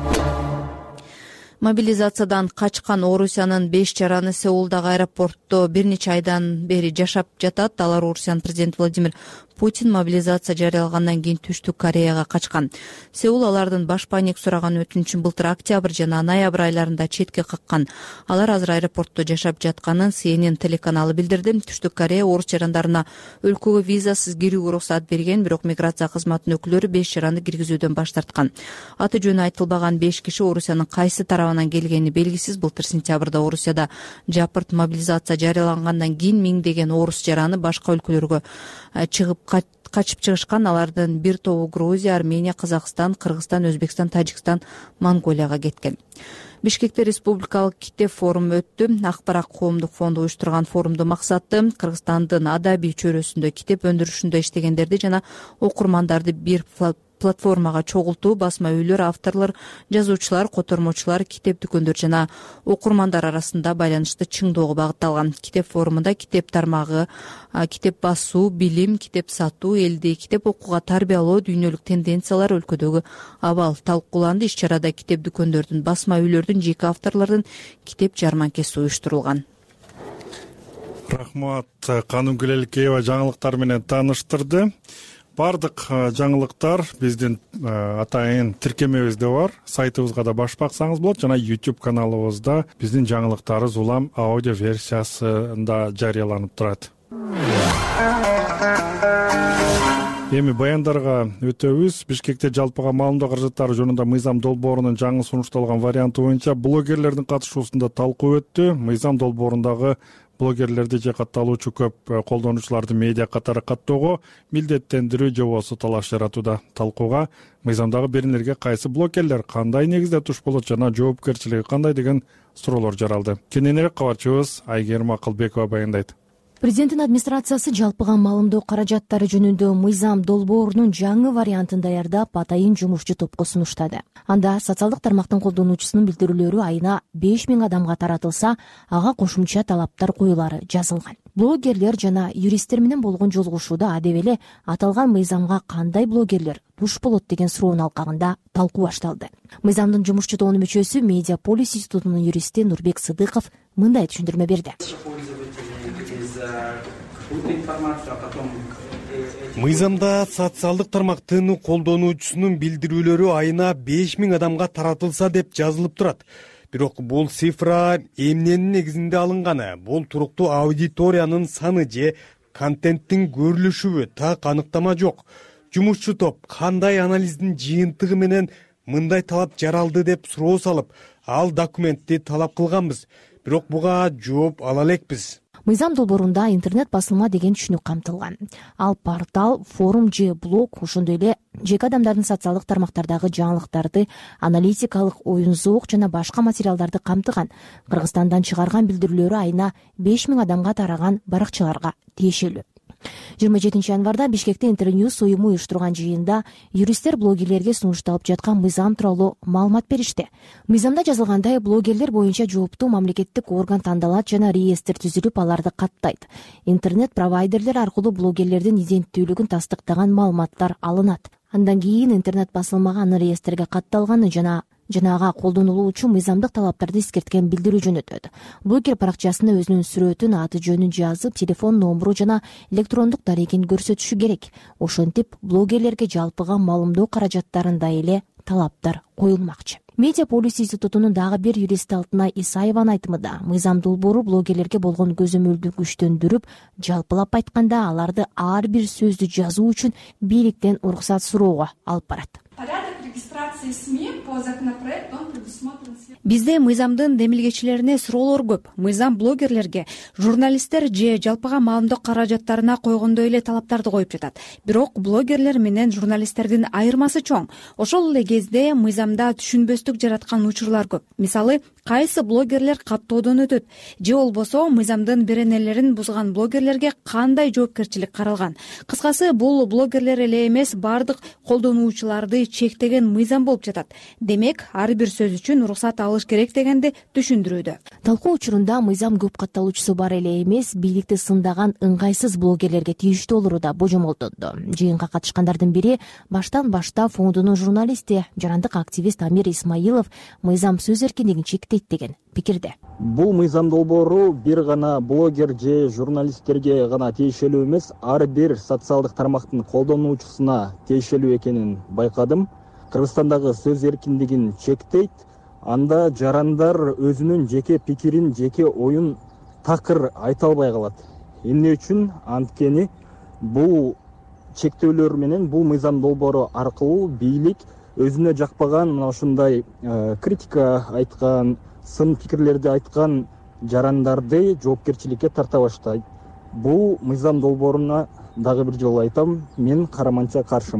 Мобилизациядан качкан Орусиянын 5 жараны Сеулдагы аэропортто бир нече айдан бери жашап жатат. Алар Орусиянын президенти Владимир Путин мобилизация жарыялагандан кийин Түштүк Кореяга качкан. Сеул алардын баш пайник сураган өтүнүчүн былтыр октябрь жана ноябрь айларында четке каккан. Алар азыр аэропортто жашап жатканын CNN телеканалы билдирди. Түштүк Корея орус жарандарына өлкөгө визасыз кирүүгө уруксат берген, бирок миграция кызматынын өкүлдөрү 5 жаранды киргизүүдөн баш тарткан. Аты жөнү айтылбаган 5 киши Орусиянын кайсы тарабынан келгени белгисиз. Былтыр сентябрда Орусияда жапырт мобилизация жарыялангандан кийин миңдеген орус жараны башка өлкөлөргө чыгып качып чыгышкан. Алардын бир тобу Грузия, Армения, Казакстан, Кыргызстан, Өзбекстан, Тажикстан, Монголияга кеткен. Бишкекте республикалык Китеп форуму өттү. Акбарат коомдук фонду уюштурган форумдун максаты Кыргызстандын адабий чөйрөсүндө китеп өндүрүшүндө иштегендерди жана окурмандарды бир платформага чогултуу басма үйлөр, авторлор, жазуучулар, котормочулар, китеп дүкөндөр жана окурмандар арасында байланышты чыңдоого багытталган. Китеп форумунда китеп тармагы, китеп басуу, билим, китеп сатуу, элди китеп окууга тарбиялоо, дүйнөлүк тенденциялар, өлкөдөгү абал талкууланды. Иш чарада китеп дүкөндөрдүн, басма үйлөрдүн, жеке авторлордун китеп жарманкеси уюштурулган. Рахмат, Канымгүл Элкеева жаңылыктар менен тааныштырды. Бардык жаңылыктар биздин атайын тиркемебизде бар, сайтыбызга да башып баксаңыз болот жана YouTube каналыбызда биздин жаңылыктарыбыз улам аудио версиясында жарыяланып турат. Эми баяндарга өтөбүз. Бишкекте жалпыга маалымдоо каражаттары жөнүндө мыйзам долбоорунун жаңы сунушталган варианты боюнча блогерлердин катышуусунда талкуу өттү. Мыйзам долбоорундагы блогерлерди же катталуучу көп колдонуучуларды медиа катары каттоого милдеттендирүү жобосу талаш жаратууда. Талкууга мыйзамдагы беренелерге кайсы блогерлер кандай негизде туш болот жана жоопкерчилиги кандай деген суроолор жаралды. Кененирээк кабарчыбыз Айгерим Акылбекова баяндайт. Президенттин администрациясы жалпыга маалымдоо каражаттары жөнүндө мыйзам долбоорунун жаңы вариантын даярдап, атайын жумушчу топко сунуштады. Анда социалдык тармактын колдонуучусунун билдирүүлөрү айына 5000 адамга таратылса, ага кошумча талаптар коюлары жазылган. Блогерлер жана юристтер менен болгон жолугушууда адеп эле аталган мыйзамга кандай блогерлер туш болот деген суроонун алкагында талкуу башталды. Мыйзамдын жумушчу тобунун мүчөсү Медиаполис институтунун юристи Нурбек Сыдыков мындай түшүндүрмө берди. Мыйзамда социалдык тармактын колдонуучусунун билдирүүлөрү айына 5000 адамга таратылса деп жазылып турат. Бирок бул цифра эмненин негизинде алынганы? Бул туруктуу аудиториянын саны же контенттин көрүлүшүбү? Так аныктама жок. Жумушчу топ кандай анализдин жыйынтыгы менен мындай талап жаралды деп суроо салып, ал документти талап кылганбыз. Бирок буга жооп ала элекпиз. Мыйзам долбоорунда интернет басылма деген түшүнүк камтылган. Ал портал, форум же блог, ошондой эле жеке адамдардын социалдык тармактардагы жаңылыктарды, аналитикалык, оюн зоок жана башка материалдарды камтыган. Кыргызстандан чыгарган билдирүүлөрү айына 5000 адамга тараган баракчаларга тиешелүү. 27 январда Бишкекте Интерньюз уюму уюштурган жыйында юристтер блогерлерге сунушталып жаткан мыйзам тууралуу маалымат беришти. Мыйзамда жазылгандай, блогерлер боюнча жооптуу мамлекеттик орган тандалат жана реестр түзүлүп, аларды каттайт. Интернет провайдерлер аркылуу блогерлердин иденттүүлүгүн тастыктаган маалыматтар алынат. Андан кийин интернет басылмага анын реестрге катталганы жана ага колдонулуучу мыйзамдык талаптарды эскерткен билдирүү жөнөтөт. Блогер баракчасына өзүнүн сүрөтүн, аты жөнүн жазып, телефон номеру жана электрондук дарегин көрсөтүшү керек. Ошентип блогерлерге жалпыга маалымдоо каражаттарында эле талаптар коюлмакчы. Медиаполис институтунун дагы бир юристи Алтынай Исаеванын айтымында, мыйзам долбоору блогерлерге болгон көзөмөлдү күчтөндүрүп, жалпылап айтканда аларды ар бир сөздү жазуу үчүн бийликтен уруксат суроого алып барат. Бизде мыйзамдын демилгечилерине суроолор көп. Мыйзам блогерлерге, журналисттер же жалпыга маалымдоо каражаттарына койгондой эле талаптарды коюп жатат. Бирок блогерлер менен журналисттердин айырмасы чоң. Ошол эле кезде мыйзамда түшүнбөстүк жараткан учурлар көп. Мисалы, кайсы блогерлер каттоодон өтөт же болбосо мыйзамдын беренелерин бузган блогерлерге кандай жоопкерчилик каралган. Кыскасы, бул блогерлер эле эмес, бардык колдонуучуларды чектеген мыйзам болуп жатат. Демек, ар бир сөз үчүн уруксат алыш керек дегенди түшүндүрүүдө. Талкуу учурунда мыйзам көп катталуучусу бар эле эмес, бийликти сындаган ыңгайсыз блогерлерге тийиштүү болору да божомолдонду. Жыйынга катышкандардын бири баштан баштап фондунун журналисти, жарандык активист Амир Исмаилов мыйзам сөз эркиндигин чектейт деген пикирде. Бул мыйзам долбоору бир гана блогер же журналисттерге гана тиешелүү эмес, ар бир социалдык тармактын колдонуучусуна тиешелүү экенин байкадым. Кыргызстандагы сөз эркиндигин чектейт. Анда жарандар өзүнүн жеке пикирин, жеке оюн такыр айта албай калат. Эмне үчүн? Анткени бул чектөөлөр менен бул мыйзам долбоору аркылуу бийлик өзүнө жакпаган мына ушундай критика айткан, сын пикирлерди айткан жарандарды жоопкерчиликке тарта баштайт. Бул мыйзам долбооруна дагы бир жолу айтам, мен караманча каршымын.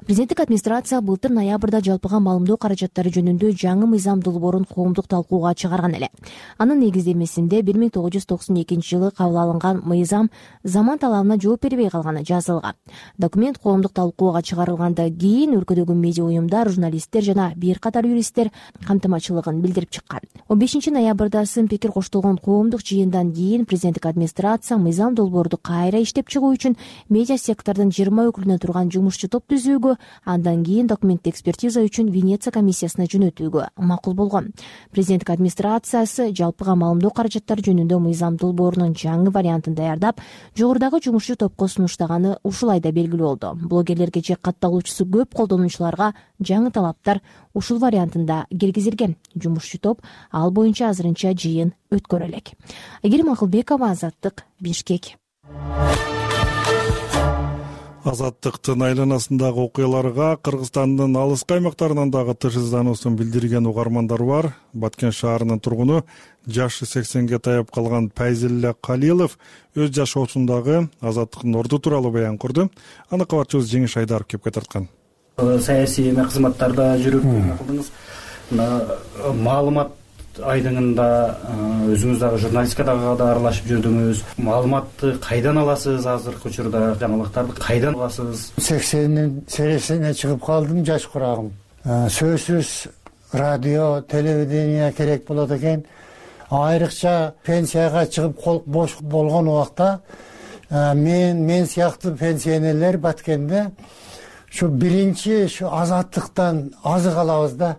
Президенттик администрация былтыр ноябрда жалпыга маалымдоо каражаттары жөнүндө жаңы мыйзам долбоорун коомдук талкууга чыгарган эле. Анын негиздемесинде 1992 жылы кабыл алынган мыйзам заман талабына жооп бербей калганы жазылган. Документ коомдук талкууга чыгарылгандан кийин өлкөдөгү медиа уюмдар, журналисттер жана бир катар юристтер камтымачылыгын билдирип чыккан. 15 ноябрда сын пикир коштолгон коомдук жыйындан кийин президенттик администрация мыйзам долбоорду кайра иштеп чыгуу үчүн медиа сектордун 20 өкүлүнөн турган жумушчу топ түзүүгө, андан кийин документти экспертиза үчүн Венеция комиссиясына жөнөтүүгө макул болгон. Президенттик администрациясы жалпыга маалымдоо каражаттары жөнүндө мыйзам долбоорунун жаңы вариантын даярдап, жогорудагы жумушчу топко сунуштаганы ушул айда белгилүү болду. Блогерлерге же катталуучусу көп колдонуучуларга жаңы талаптар ушул вариантында киргизилген. Жумушчу топ ал боюнча азырынча жыйын өткөрө элек. Айгерим Акылбекова, Азаттык, Бишкек. Азаттыктын айланасындагы окуяларга Кыргызстандын алыскы аймактарынан дагы тынчсыздануусун билдирген угармандар бар. Баткен шаарынын тургуну жашы 80ге таяп калган Пайзилля Калилов өз жашоосундагы азаттыктын орду тууралуу баян курду. Аны кабарчыбыз Жеңиш Айдаров кепке тарткан. Саясий кызматтарда жүрүп кылдыңыз. Маалымат айдыңында өзүңүз дагы журналистикага да аралашып жүрдүңүз. Маалыматты кайдан аласыз? Азыркы учурда жаңылыктарды кайдан аласыз? 80-нин сересине чыгып калдым, жаш курагым. Сөзсүз радио, телевидение керек болот экен. Айрыкча пенсияга чыгып кол бош болгон убакта мен сыяктуу пенсионерлер Баткенде şu birinci şu azatlıktan azık alabız da.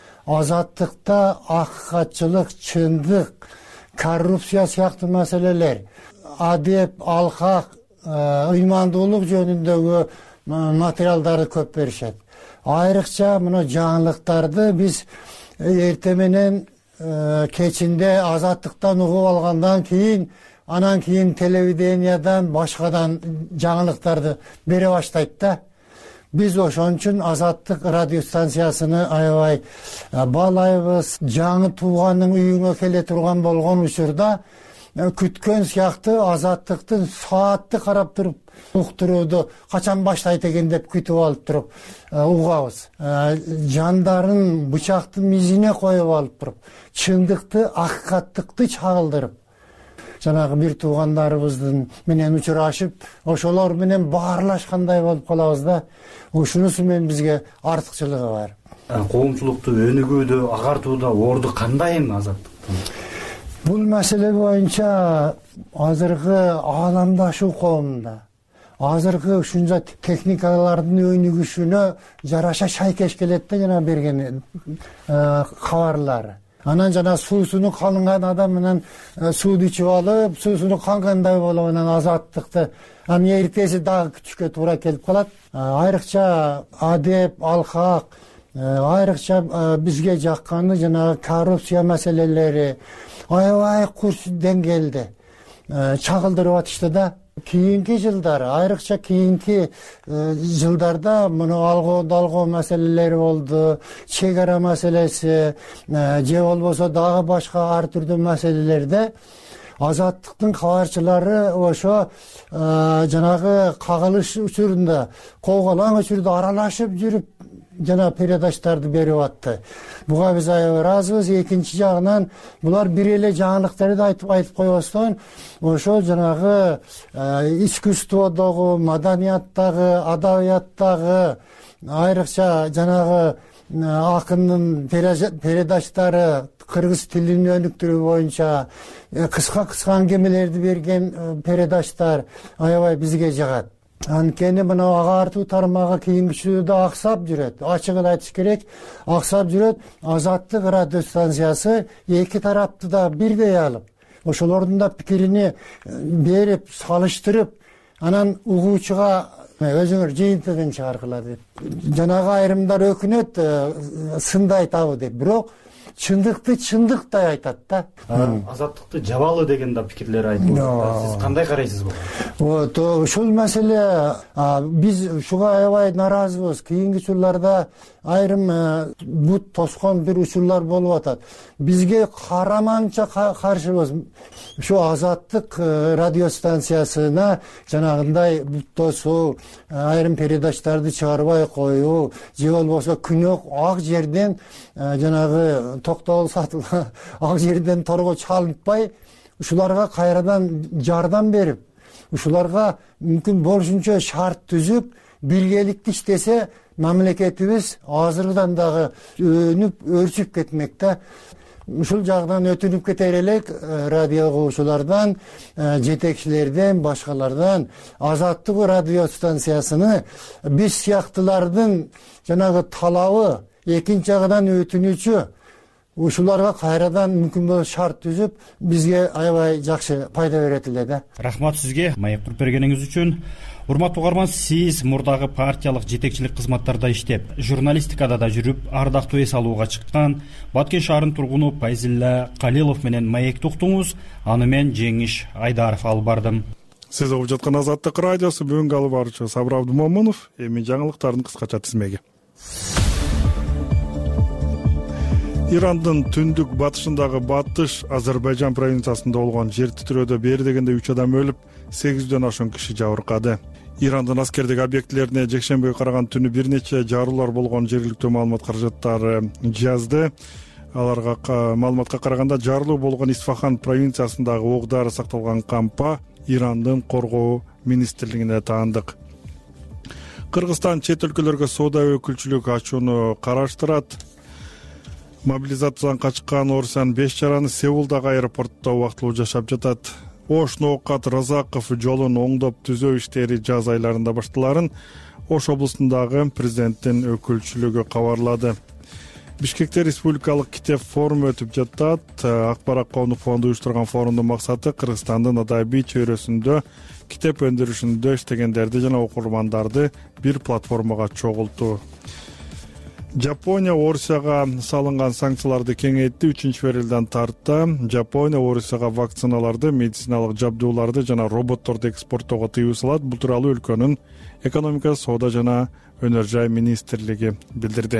Azatlıkta hakikatçılık, çındık, korrupsiya siyaktı meseleler, adep, alkak, iymandуулuk жөнүндөгү материалдарды көп беришет. Айрыкча мына жаңылыктарды биз эртемενен кечинде азаттыктан угуп алгандан кийин, анан кийин телевидениядан, башкадан жаңылыктарды бере баштайт да. Biz ошон үчүн Азаттык радио станциясыны аябай баалайбыз. Жаңы тууганын үйүңө келе турган болгон учурда күткөн сыяктуу Азаттыктын саатты карап туруп уктурууду качан баштайт экен деп күтүп алып туруп угабыз. Жандарын бычактын изине коюп алып туруп, чындыкты, акыкаттыкты чагылдырып, жанагы бир туугандарыбыздын менен учурашып, ошолор менен баарлашкандай болуп калабыз да. Ушунусу менен бизге артыкчылыгы бар. Коомчулукту өнүгүүдө, агартууда орду кандай эми Азаттыктын? Бул маселе боюнча азыркы ааламдашуу коомунда, азыркы ушунча техникалардын өнүгүшүнө жараша шайкеш келет да жана берген кабарлары. Анан жана суусуну калынган адам менен сууду ичип алып, суусуну кангандай болуп анан Азаттыкты эртеси дагы күтүшкө туура келип калат. Айрыкча адеп, алкак, айрыкча бизге жакканы жана коррупция маселелери аябай курч деңгээлде чагылдырып атышты да. Кийинки жылдары, айрыкча кийинки жылдарда муну алгоо маселелери болду, чек ара маселеси, же болбосо дагы башка ар түрдүү маселелерде Азаттыктын кабарчылары ошо жанагы кагылыш учурунда, кооголаң учурда аралашып жүрүп жана передачтарды берип атты. Буга биз аябай ыраазыбыз. Экинчи жагынан булар бир эле жаңылыктарды айтып койбостон, ошол жанагы искусстводогу, маданияттагы, адабияттагы, айрыкча жанагы акындын передачтары кыргыз тилин өнүктүрүү боюнча кыска аңгемелерди берген передачтар аябай бизге жагат. Анткени мына агартуу тармагы кийинкичүүдө аксап жүрөт. Ачыгын айтыш керек, аксап жүрөт. Азаттык радио станциясы эки тарапты да бирдей алып, ошолордун да пикирини берип, салыштырып, анан угуучуга өзүңөр жыйынтыгын чыгаргыла деп. Жанагы айрымдар өкүнөт, сынды айтабы деп. Бирок чындыкты чындыктай айтат да. Азаттыкты жабалы деген да пикирлер айтылып жатат. Сиз кандай карайсыз буга? Вот ушул маселе биз ушуга аябай нааразыбыз. Кийинки учурларда айрым бут тоскон бир учурлар болуп атат. Бизге караманча каршыбыз. Ушу Азаттык радиостанциясына жанагындай бут тосуу, айрым передачтарды чыгарбай коюу, же болбосо күнөө ак жерден жанагы токтогул сатылган ак жерден торго чалынтпай, ушуларга кайрадан жардам берип, ушуларга мүмкүн болушунча шарт түзүп, биргеликте иштесе, мамлекетибиз азыркыдан дагы өнүп, өрчүп кетмек да. Ушул жагдан өтүнүп кетер элек радио угуучулардан, жетекчилерден, башкалардан Азаттык радиостанциясыны биз сыяктылардын жанагы талабы, экинчи жагынан өтүнүүчү ушуларга кайрадан мүмкүн болсо шарт түзүп, бизге аябай жакшы пайда берет эле да. Рахмат сизге маек куруп бергениңиз үчүн. Урматтуу угарман, сиз мурдагы партиялык жетекчилик кызматтарда иштеп, журналистикада да жүрүп, ардактуу эс алууга чыккан Баткен шаарынын тургуну Пайзилла Калилов менен маекти уктуңуз. Аны мен Жеңиш Айдаров алып бардым. Сиз угуп жаткан Азаттык радиосу, бүгүнкү алып баруучу Сабыр Абдумомунов. Эми жаңылыктардын кыскача тизмеги. Ирандын түндүк батышындагы Батыш Азербайжан провинциясында болгон жер титирөөдө бери дегенде 3 адам өлүп, 800дөн ашуун киши жабыркады. Ирандын аскердик объектилерине жекшембиге караган түнү бир нече жарылуулар болгон жергиликтүү маалымат каражаттары жазды. Аларга маалыматка караганда жарылуу болгон Исфахан провинциясындагы ок-дары сакталган кампа Ирандын коргоо министрлигине таандык. Кыргызстан чет өлкөлөргө соода өкүлчүлүк ачууну караштырат. Мобилизациядан качкан Орусиянын 5 жараны Сеулдагы аэропортто убактылуу жашап жатат. Ош Ноокат Разаков жолун оңдоп түзөө иштери жаз айларында башталарын Ош облусундагы президенттин өкүлчүлүгү кабарлады. Бишкекте республикалык китеп форуму өтүп жатат. Акбарат коомдук фонду уюштурган форумдун максаты Кыргызстандын адабий чөйрөсүндө китеп өндүрүшүндө иштегендерди жана окурмандарды бир платформага чогултуу. Жапония Орусияга салынган санкцияларды кеңейтти. 3-февралдан тарта Жапония Орусияга вакциналарды, медициналык жабдууларды жана роботторду экспорттоого тыюу салат. Бул тууралуу өлкөнүн экономика, соода жана өнөр жай министрлиги билдирди.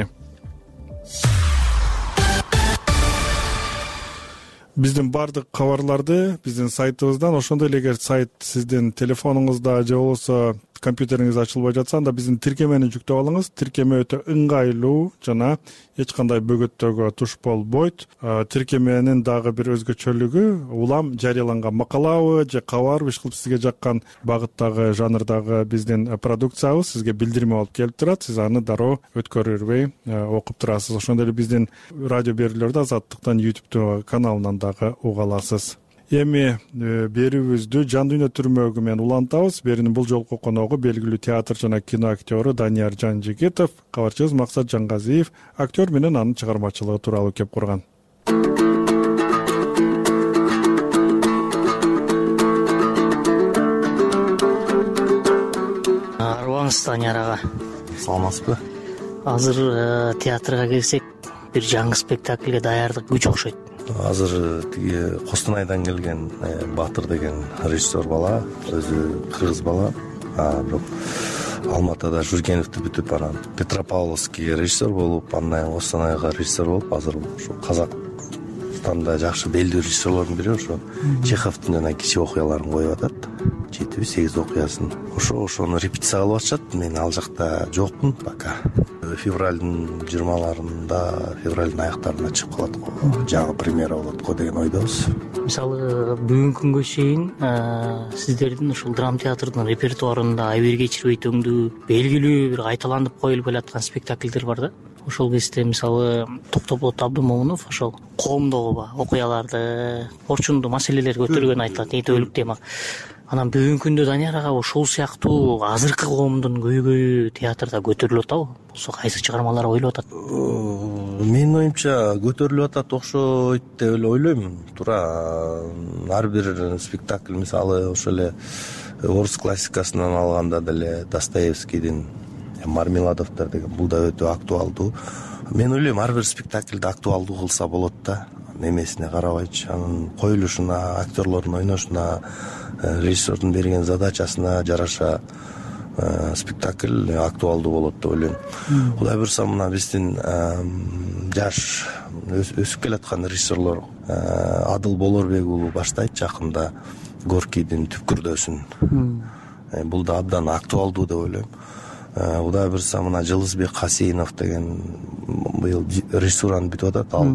Биздин бардык кабарларды биздин сайтыбыздан, ошондой эле эгер сайт сиздин телефонуңузда же болбосо компьютериңиз ачылбай жатса, анда биздин тиркемени жүктөп алыңыз. Тиркеме өтө ыңгайлуу жана эч кандай бөгөттөргө туш болбойт. Тиркеменин дагы бир өзгөчөлүгү улам жарыяланган макалабы же кабар иш кылып сизге жаккан багыттагы, жанрдагы биздин продукциябыз сизге билдирме болуп келип турат. Сиз аны дароо өткөрүлбөй окуп турасыз. Ошондой эле биздин радио берүүлөрдү Азаттыктан YouTube каналынан дагы уга аласыз. Эми берүүбүздү жан дүйнө түрмөгү менен улантабыз. Берүүнүн бул жолку коногу белгилүү театр жана кино актёру Данияр Жанжигитов, кабарчыбыз Максат Жангазиев актер менен анын чыгармачылыгы тууралуу кеп курган. Арыбаңыз Данияр ага. Саламатсызбы? Азыр театрга келсек, бир жаңы спектакльге даярдык күч окшойт. Азыр тиги Костонайдан келген Батыр деген режиссер бала, өзү кыргыз бала. Бирок Алматыда Жүргеновду бүтүп, анан Петропавловский режиссер болуп, андан Костонайга режиссер болуп, азыр ушу Казакстанда жакшы белдүү режиссерлордун бири ошо Чеховдун жана кичи окуяларын коюп атат. 7-8 окуясын. Ошону репетиция кылып атышат. Мен ал жакта жокмун пока. Февралдын 20-ларында, февралдын аяктарында чыгып калат го. Жаңы премьера болот го деген ойдобуз. Мисалы, бүгүнкү күнгө чейин сиздердин ушул драма театрдын репертуарында Айберге Кечирбей өтөңдүү белгилүү бир кайталанып коюлуп келаткан спектакльдер бар да. Ошол кезде мисалы Токтополот Абдумомунов ошол коомдогу окуяларды, орчундуу маселелерди көтөргөнү айтылат, этөлүк тема. Анан бүгүнкү күндө Данияр ага ошол сыяктуу азыркы коомдун көйгөйү театрда көтөрүлүп атабы? Болсо кайсы чыгармалар ойлоп атат? Менин оюмча көтөрүлүп атат окшойт деп эле ойлойм. Туура ар бир спектакль мисалы ошол эле орус классикасынан алганда деле Достоевскийдин Мармеладовдор деген, бул да өтө актуалдуу. Мен ойлойм ар бир спектакльди актуалдуу кылса болот да, немесине карабайчы, анын коюлушуна, актерлордун ойношуна, режиссердун берген задачасына жараша спектакль актуалдуу болот деп ойлойм. Кудай буюрса мына биздин жаш өсүп келаткан режиссерлор Адыл Болорбек уулу баштайт жакында Горкийдин түпкүрдөсүн. Бул да абдан актуалдуу деп ойлойм. Кудай буюрса мына Жылызбек Касейинов деген быйыл режиссураны бүтүп атат. Ал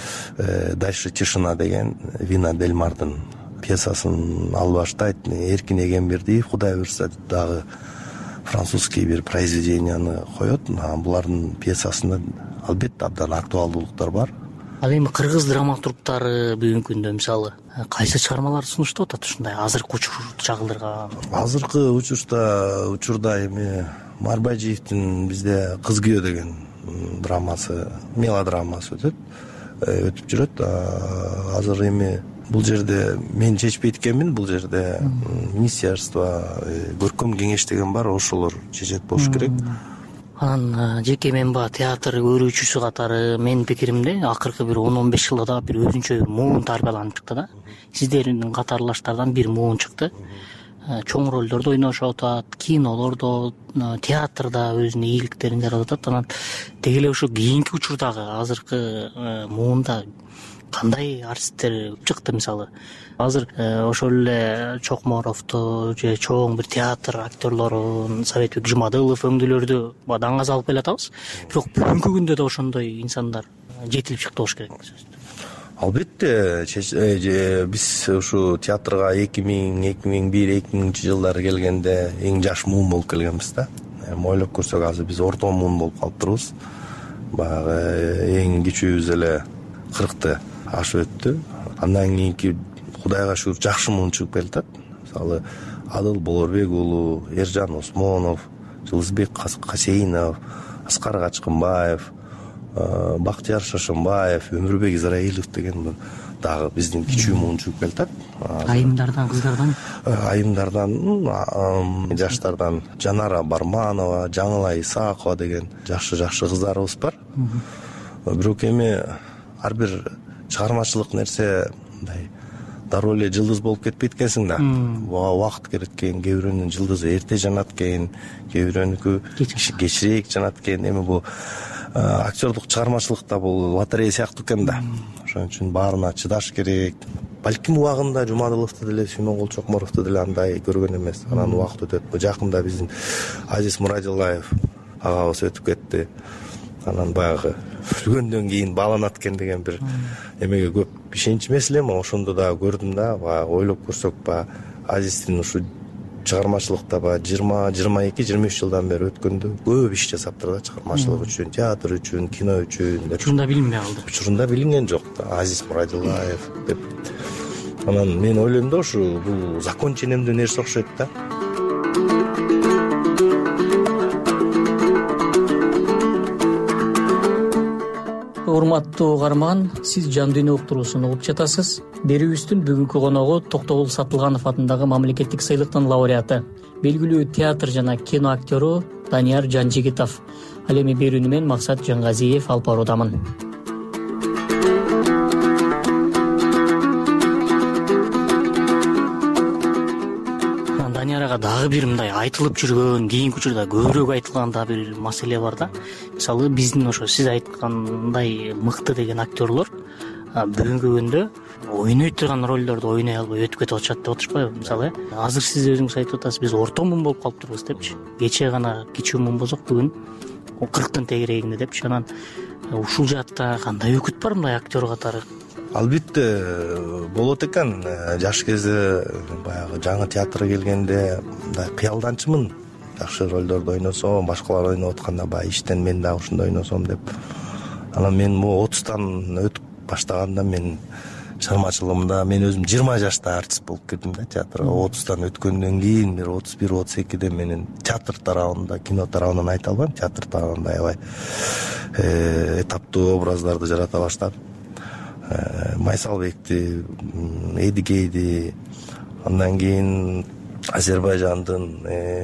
Дальше тишина деген Вина Дельмардын пьесасын ал баштайт. Эркин Эгембердиев кудай буюрса дагы французский бир произведенияны коет. Булардын пьесасында албетте абдан актуалдуулуктар бар. Ал эми кыргыз драматургдары бүгүнкү күндө мисалы кайсы чыгармаларды сунуштап атат ушундай азыркы учурду чагылдырган? Азыркы учурда эми Марбажиевдин бизде Кыз күйөө деген драмасы, мелодрамасы өтүп жүрөт. Азыр эми бул жерде мен чечпейт экенмин, бул жерде министерство, көркөм кеңеш деген бар, ошолор чечет болуш керек. Анан жеке мен театр көрүүчүсү катары менин пикиримде акыркы бир 10-15 жылда бир өзүнчө муун тарбияланып чыкты да. Сиздердин катарлаштардан бир муун чыкты. Чоң ролдордо ойношуп атат, кинолордо, театрда өзүнүн ийгиликтерин жаратып атат. Анан деги эле ушу кийинки учурдагы азыркы муунда кандай артисттер чыкты мисалы? Азыр ошол эле Чокморовду же чоң бир театр актерлорун, Советбек Жумадылов өңдүүлөрдү даңгаз алып келатабыз. Бирок бүгүнкү күндө да ошондой инсандар жетилип чыкты болуш керек. Албетте, биз ушу театрга 2000-2001-2000 жылдары келгенде эң жаш муун болуп келгенбиз да. Ойлоп көрсөк азыр биз орто муун болуп калыптырбыз. Баягы эң кичүүбүз эле 40-ты ашып өттү. Андан кийинки Кудайга шүгүр жакшы муун чыгып келатат. Мисалы Адыл Болорбек уулу, Эржан Осмонов, Жылызбек Касейинов, Аскар Качкынбаев, Бактияр Шашынбаев, Өмүрбек Израилов деген дагы биздин кичүү муун чыгып келатат. Айымдардан, кыздардан? Айымдардан, жаштардан Жанара Барманова, Жаңыла Исаакова деген жакшы кыздарыбыз бар. Бирок эми ар бир чыгармачылык нерсе мындай дароо эле жылдыз болуп кетпейт экенсиң да. Убакыт керек экен, кээ бирөөнүн жылдызы эрте жанат экен, кээ бирөөнүкү кечирээк жанат экен. Эми бул актердук чыгармачылыкта бул лотерея сыяктуу экен да. Ошон үчүн баарына чыдаш керек. Балким убагында Жумадыловду деле, Сүймөнгул Чокморовду деле андай көргөн эмес. Анан убакыт өтөт. Жакында биздин Азиз Мурадилаев агабыз өтүп кетти. Анан баягы өлгөндөн кийин бааланат экен деген бир эмеге көп ишенч эмес элем, ошондо да көрдүм да. Баягы ойлоп көрсөк, Азиздин ушу чыгармачылыкта 20-22-23 жылдан бери өткөндө көп иш жасаптыр да, чыгармачылык үчүн, театр үчүн, кино үчүн. Учурунда билинбей калды. Учурунда билинген жок да, Азиз Мурадилаев деп. Анан мен ойлойм да, ушу бул закон ченемдүү нерсе окшойт да. Урматтуу угарман, сиз Жан дүйнө уктуруусун угуп жатасыз. Берүүбүздүн бүгүнкү коногу Токтогул Сатылганов атындагы мамлекеттик сыйлыктын лауреаты, белгилүү театр жана кино актеру Данияр Жанжигитов. Ал эми берүүнү мен Максат Жангазиев алып баруудамын. Данияр ага дагы бир мындай айтылып жүргөн, кийинки учурда көбүрөөк айтылган да бир маселе бар да. Мисалы биздин ошо сиз айткандай мыкты деген актерлор бүгүнкү күндө ойной турган ролдорду ойной албай өтүп кетип атышат деп отурушпайбы? Мисалы азыр сиз өзүңүз айтып атасыз, биз орто муун болуп калыптырбыз депчи. Кечээ гана кичүү муун болсок, бүгүн 40-тын тегерегинде депчи. Анан ушул жаатта кандай өкүт бар мындай актер катары? Албетте болот экен. Жаш кезде баягы жаңы театрга келгенде мындай кыялданчумун. Жакшы ролдорду ойносом, башкалар ойноп атканда баягы иштен мен дагы ушундай ойносом деп. Анан мен могу 30тан өтүп баштаганда мен чыгармачылыгымда мен өзүм 20 жашта артист болуп кирдим да театрга. 30тан өткөндөн кийин бир 31-32де менин театр тарабында, кино тарабынан айта албайм, театр тарабында аябай этаптуу образдарды жарата баштадым. Майсалбекти, Эдигейди, андан кийин Азербайжандын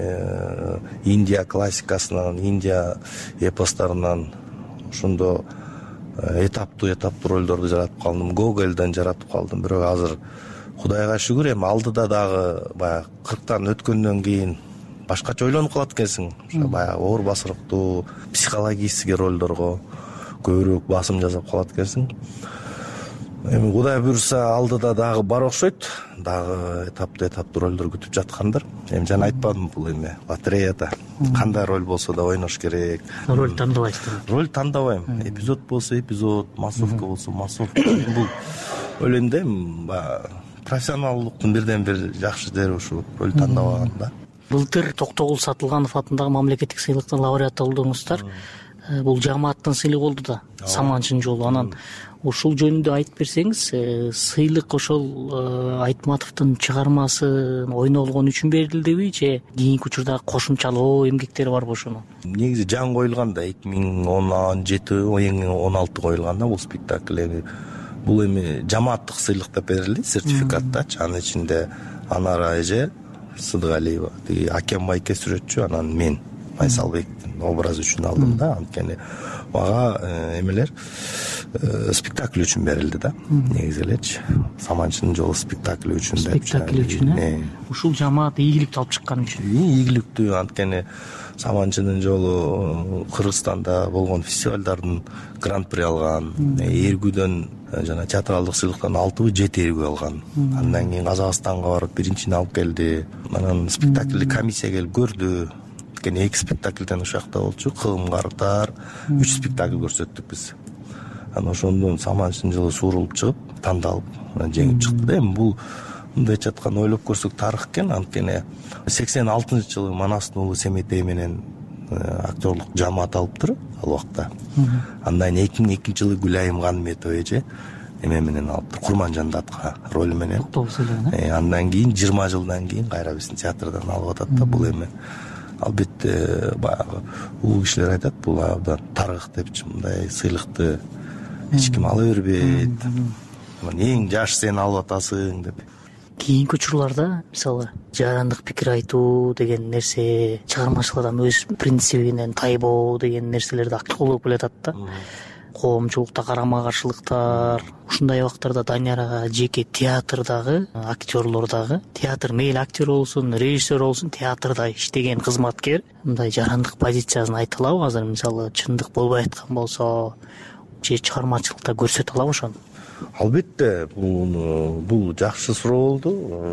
Индия классикасынан, Индия эпостарынан ошондо этаптуу ролдорду жаратып калдым. Гогольдон жаратып калдым. Бирок азыр Кудайга шүгүр, эми алдыда дагы баягы 40тан өткөндөн кийин башкача ойлонуп калат экенсиң. Ошо баягы оор басырыктуу психологический ролдорго көбүрөөк басым жасап калат экенсиң. Эми Кудай буйрса алдыда дагы бар окшойт. Дагы этаптуу ролдор күтүп жаткандыр. Эми жана айтпадым, бул эми лотереяда кандай роль болсо да ойнош керек. Роль тандабайсыз. Роль тандабайм. Эпизод болсо эпизод, массовка болсо массовка. Бул ойлойм да, баягы профессионалдыктын бирден бир жакшы жери ушу роль тандабаган да. Былтыр Токтогул Сатылганов атындагы мамлекеттик сыйлыктын лауреаты болдуңуздар. Бул жамааттын сыйлыгы болду да, Саманчын жолу. Анан ушул жөнүндө айтып берсеңиз, сыйлык ошол Айтматовдун чыгармасын ойнолгон үчүн берилдиби же кийинки учурда кошумчалоо эмгектери барбы ошону? Негизи жаңы коюлган да, 2017-2016 коюлган да бул спектакль. Эми бул эми жамааттык сыйлык деп берилди, сертификаттачы. Анын ичинде Анара эже Сыдыгалиева, тиги Акен Майке сүрөтчү, анан мен Майсалбектин образы үчүн алдым да. Анткени мага эмелер спектакль үчүн берилди да. Негизи элечи Саманчынын жолу спектакль үчүн деп. Спектакль үчүн, ушул жамаат ийгиликтүү алып чыккан үчүн. Ийгиликтүү, анткени Саманчынын жолу Кыргызстанда болгон фестивалдардын гран-при алган, Эргүүдөн жана театралдык сыйлыктан 6-7 эргүү алган. Андан кийин Казакстанга барып биринчини алып келди. Анан спектакльди комиссия келип көрдү. Анткени 2 спектакльден ушакта болчу, Кылым Карытар, 3 спектакль көрсөттүк биз. Анан ошондон Саманчынын жылы суурулуп чыгып, тандалып, жеңип чыкты да. Эми бул мындай жаткан ойлоп көрсөк тарых экен. Анткени 86-жылы Манастын уулу Семетей менен актерлук жамаат алыптыр ал убакта. Андан 2002-жылы Гүлайым Ганметова эже эме менен алыптыр, Курманжандатка роль менен. Андан кийин 20 жылдан кийин кайра биздин театрдан алып атат да. Бул эми албетте баягы улуу кишилер айтат, бул абдан тарых депчи, мындай сыйлыкты эч ким ала бербейт. Эң жаш сен алып атасың деп. Кийинки учурларда мисалы жарандык пикир айтуу деген нерсе, чыгармачылык адам өз принцибинен тайбоо деген нерселерди актив болуп келатат да. Коомчулукта карама каршылыктар, ушундай убактарда Данияр ага жеке театрдагы актерлор дагы, театр мейли актер болсун, режиссер болсун, театрда иштеген кызматкер мындай жарандык позициясын айта алабы азыр, мисалы чындык болбой аткан болсо же чыгармачылыкта көрсөтө алабы ошону? Албетте, бул жакшы суроо болду.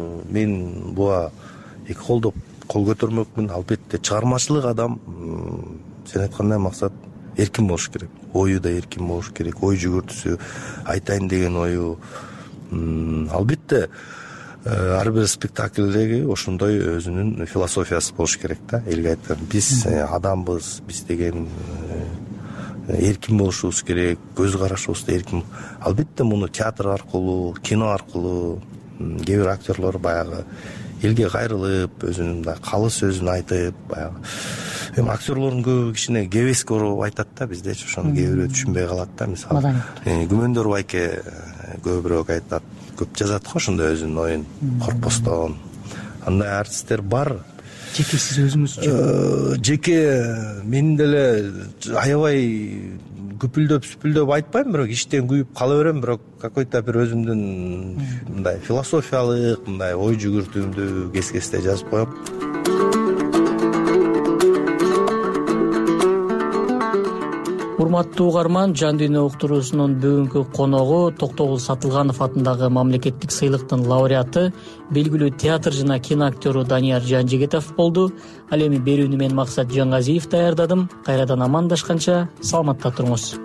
Мен буга эки колдоп кол көтөрмөкмүн. Албетте чыгармачылык адам, сен айткандай максат эркин болуш керек. Ою да эркин болуш керек. Ой жүгүртүүсү, айтайын деген ою. Албетте ар бир спектакльдеги ошондой өзүнүн философиясы болуш керек да. Элге айткан биз адамбыз, биз деген эркин болушубуз керек, көз карашыбыз да эркин. Албетте муну театр аркылуу, кино аркылуу кээ бир актерлор баягы элге кайрылып, өзүнүн мындай калы сөзүн айтып, баягы эми актерлордун көбү кичине кебеске уруп айтат да, биздечи ошону кээ бирөө түшүнбөй калат да. Мисалы Күмөндөр Байке көбүрөөк айтат, көп жазат го ошондой өзүнүн оюн коркпостон. Андай артисттер бар. Жеке сиз өзүңүзчү? Жеке мен деле аябай күпүлдөп айтпайм, бирок иштен күйүп кала берем, бирок какой-то бир өзүмдүн мындай философиялык, мындай ой жүгүртүүмдү кес-кесте жазып коем. Урматтуу угарман, Жан дүйнө уктуруусунун бүгүнкү коногу Токтогул Сатылганов атындагы мамлекеттик сыйлыктын лауреаты, белгилүү театр жана кино актеру Данияр Жанжигитов болду. Ал эми берүүнү мен Максат Жаңгазиев даярдадым. Кайрадан амандашканча саламатта туруңуз.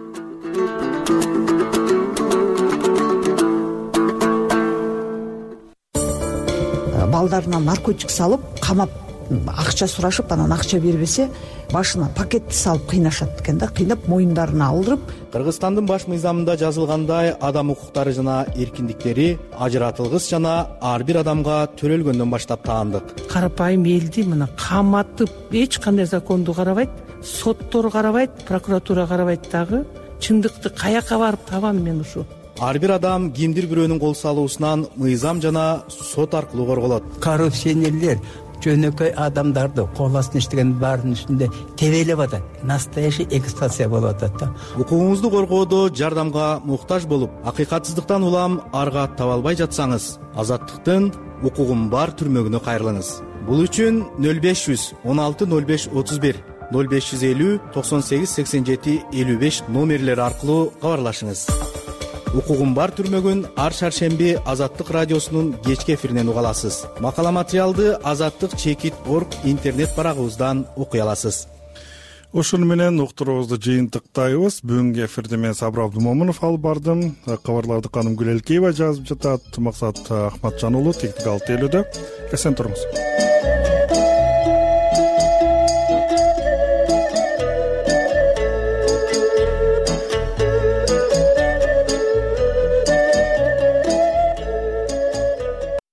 Балдарына наркотик салып, камап, акча сурашып, анан акча бербесе, башына пакетти салып кыйнашат экен да, кыйнап моюндарына алдырып. Кыргызстандын баш мыйзамында жазылгандай, адам укуктары жана эркиндиктери ажыратылгыс жана ар бир адамга төрөлгөндөн баштап таандык. Карапайым элди мына каматып, эч кандай законду карабайт, соттор карабайт, прокуратура карабайт дагы. Чындыкты каяка барып табам мен ушу? ар бир адам кимдир бирөөнүн кол салуусунан мыйзам жана сот аркылуу корголот. Коррупционерлер жөнөкөй адамдарды кол астына иштеген баарынын үстүндө тебелеп атат. Настоящий эксплуатация болуп атат да. Укугуңузду коргоодо жардамга муктаж болуп, акыйкатсыздыктан улам арга таба албай жатсаңыз, Азаттыктын укугум бар түрмөгүнө кайрылыңыз. Бул үчүн 0500 16 05 31 0550 98 87 55 номерлери аркылуу кабарлашыңыз. Укугум бар түрмөгүн ар шаршемби Азаттык радиосунун кечки эфиринен уга аласыз. Макала материалды azаттык.org интернет барагыбыздан окуй аласыз. Ошону менен уктуруубузду жыйынтыктайбыз. Бүгүнкү эфирди мен Сабыр Абдумомунов алып бардым. Кабарларды Каным Гүлелкеева жазып жатат. Максат Ахматжан уулу техникалык тейлөөдө. Эсен туруңуз.